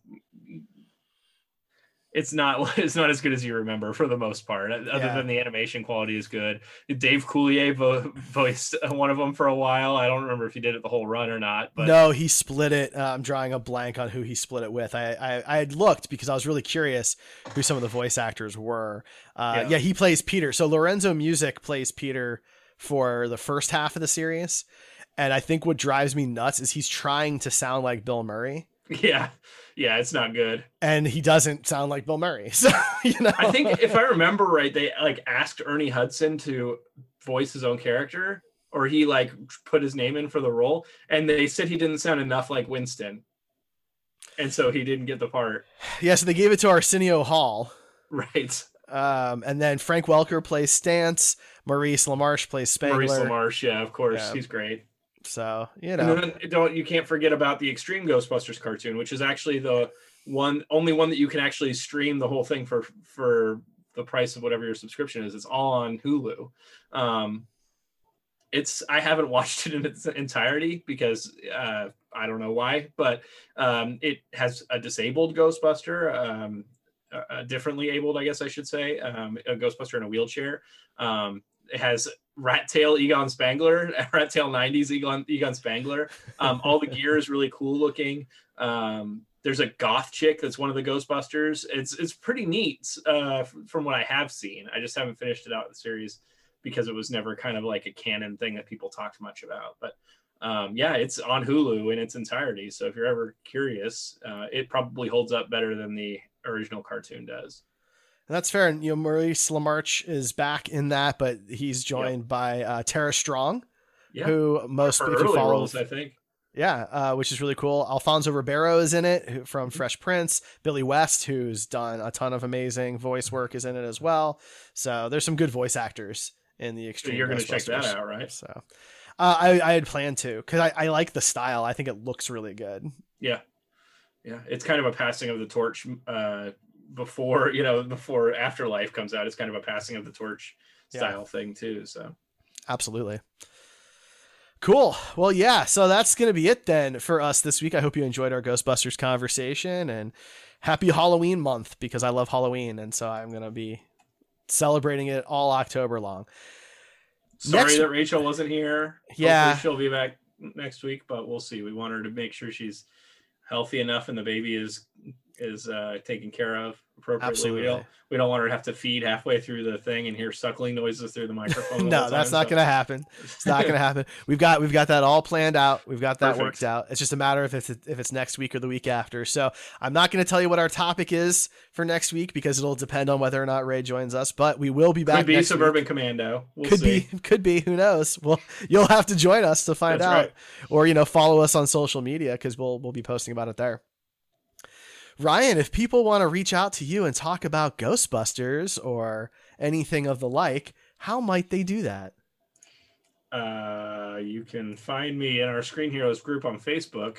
Speaker 3: it's not as good as you remember for the most part, other than the animation quality is good. Dave Coulier voiced one of them for a while. I don't remember if he did it the whole run or not, but
Speaker 2: no, he split it. I'm drawing a blank on who he split it with. I had looked because I was really curious who some of the voice actors were. He plays Peter. So Lorenzo Music plays Peter for the first half of the series. And I think what drives me nuts is he's trying to sound like Bill Murray.
Speaker 3: Yeah, it's not good.
Speaker 2: And he doesn't sound like Bill Murray. So, you know,
Speaker 3: I think if I remember right, they like asked Ernie Hudson to voice his own character, or he like put his name in for the role, and they said he didn't sound enough like Winston. And so he didn't get the part.
Speaker 2: Yeah, so they gave it to Arsenio Hall.
Speaker 3: Right.
Speaker 2: And then Frank Welker plays Stantz. Maurice LaMarche plays Spangler.
Speaker 3: Maurice LaMarche, yeah, of course. Yeah. He's great.
Speaker 2: So, you know.
Speaker 3: And then you can't forget about the Extreme Ghostbusters cartoon, which is actually the only one that you can actually stream the whole thing for the price of whatever your subscription is. It's all on Hulu. I haven't watched it in its entirety because I don't know why, but it has a disabled Ghostbuster, differently abled, I guess I should say, a Ghostbuster in a wheelchair. It has Rat Tail Egon Spangler, Rat Tail 90s Egon Spangler. All the gear is really cool looking. There's a goth chick that's one of the Ghostbusters. It's pretty neat from what I have seen. I just haven't finished it out in the series because it was never kind of like a canon thing that people talked much about. But it's on Hulu in its entirety. So if you're ever curious, it probably holds up better than the original cartoon does.
Speaker 2: And that's fair. And, you know, Maurice LaMarche is back in that, but he's joined by Tara Strong, who most people follow.
Speaker 3: Roles, I think.
Speaker 2: Yeah, which is really cool. Alfonso Ribeiro is in it from Fresh Prince. Billy West, who's done a ton of amazing voice work, is in it as well. So there's some good voice actors in the Extreme.
Speaker 3: So you're going to check that out, right?
Speaker 2: So I had planned to, because I like the style. I think it looks really good.
Speaker 3: Yeah. It's kind of a passing of the torch before Afterlife comes out. It's kind of a passing of the torch style thing too. So
Speaker 2: absolutely. Cool. Well, yeah. So that's going to be it then for us this week. I hope you enjoyed our Ghostbusters conversation, and happy Halloween month, because I love Halloween. And so I'm going to be celebrating it all October long.
Speaker 3: Sorry that Rachel wasn't here.
Speaker 2: Yeah.
Speaker 3: Hopefully she'll be back next week, but we'll see. We want her to make sure she's healthy enough and the baby is taken care of appropriately.
Speaker 2: Absolutely.
Speaker 3: We don't want her to have to feed halfway through the thing and hear suckling noises through the microphone.
Speaker 2: No, that's not going to happen. It's not going to happen. We've got that all planned out. We've got that worked out. It's just a matter of if it's next week or the week after. So I'm not going to tell you what our topic is for next week, because it'll depend on whether or not Ray joins us, but we will be back.
Speaker 3: Could be
Speaker 2: next
Speaker 3: Suburban
Speaker 2: week.
Speaker 3: Commando.
Speaker 2: Could be. Who knows? Well, you'll have to join us to find out, right. Or, follow us on social media, because we'll be posting about it there. Ryan, if people want to reach out to you and talk about Ghostbusters or anything of the like, how might they do that?
Speaker 3: You can find me in our Screen Heroes group on Facebook.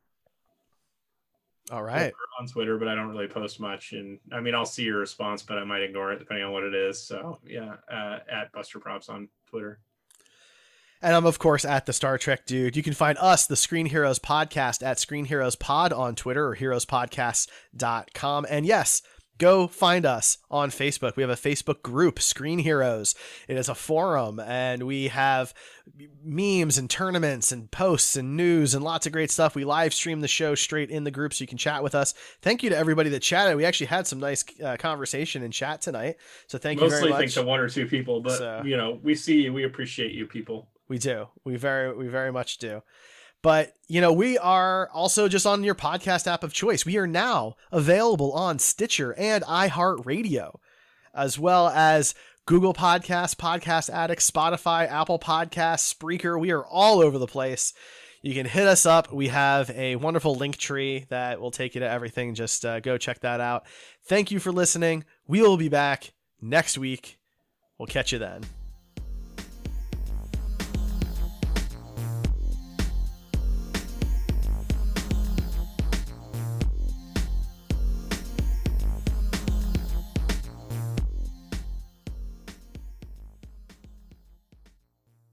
Speaker 2: All right.
Speaker 3: Or on Twitter, but I don't really post much. And I mean, I'll see your response, but I might ignore it depending on what it is. So yeah, at Buster Props on Twitter.
Speaker 2: And I'm, of course, at the Star Trek Dude. You can find us, the Screen Heroes Podcast, at Screen Heroes Pod on Twitter or heroespodcast.com. And yes, go find us on Facebook. We have a Facebook group, Screen Heroes. It is a forum, and we have memes and tournaments and posts and news and lots of great stuff. We live stream the show straight in the group so you can chat with us. Thank you to everybody that chatted. We actually had some nice conversation in chat tonight. So thank you very much.
Speaker 3: Mostly thanks to one or two people, but we see you. We appreciate you people.
Speaker 2: We do. We very much do. But, we are also just on your podcast app of choice. We are now available on Stitcher and iHeartRadio, as well as Google Podcasts, Podcast Addict, Spotify, Apple Podcasts, Spreaker. We are all over the place. You can hit us up. We have a wonderful link tree that will take you to everything. Just go check that out. Thank you for listening. We will be back next week. We'll catch you then.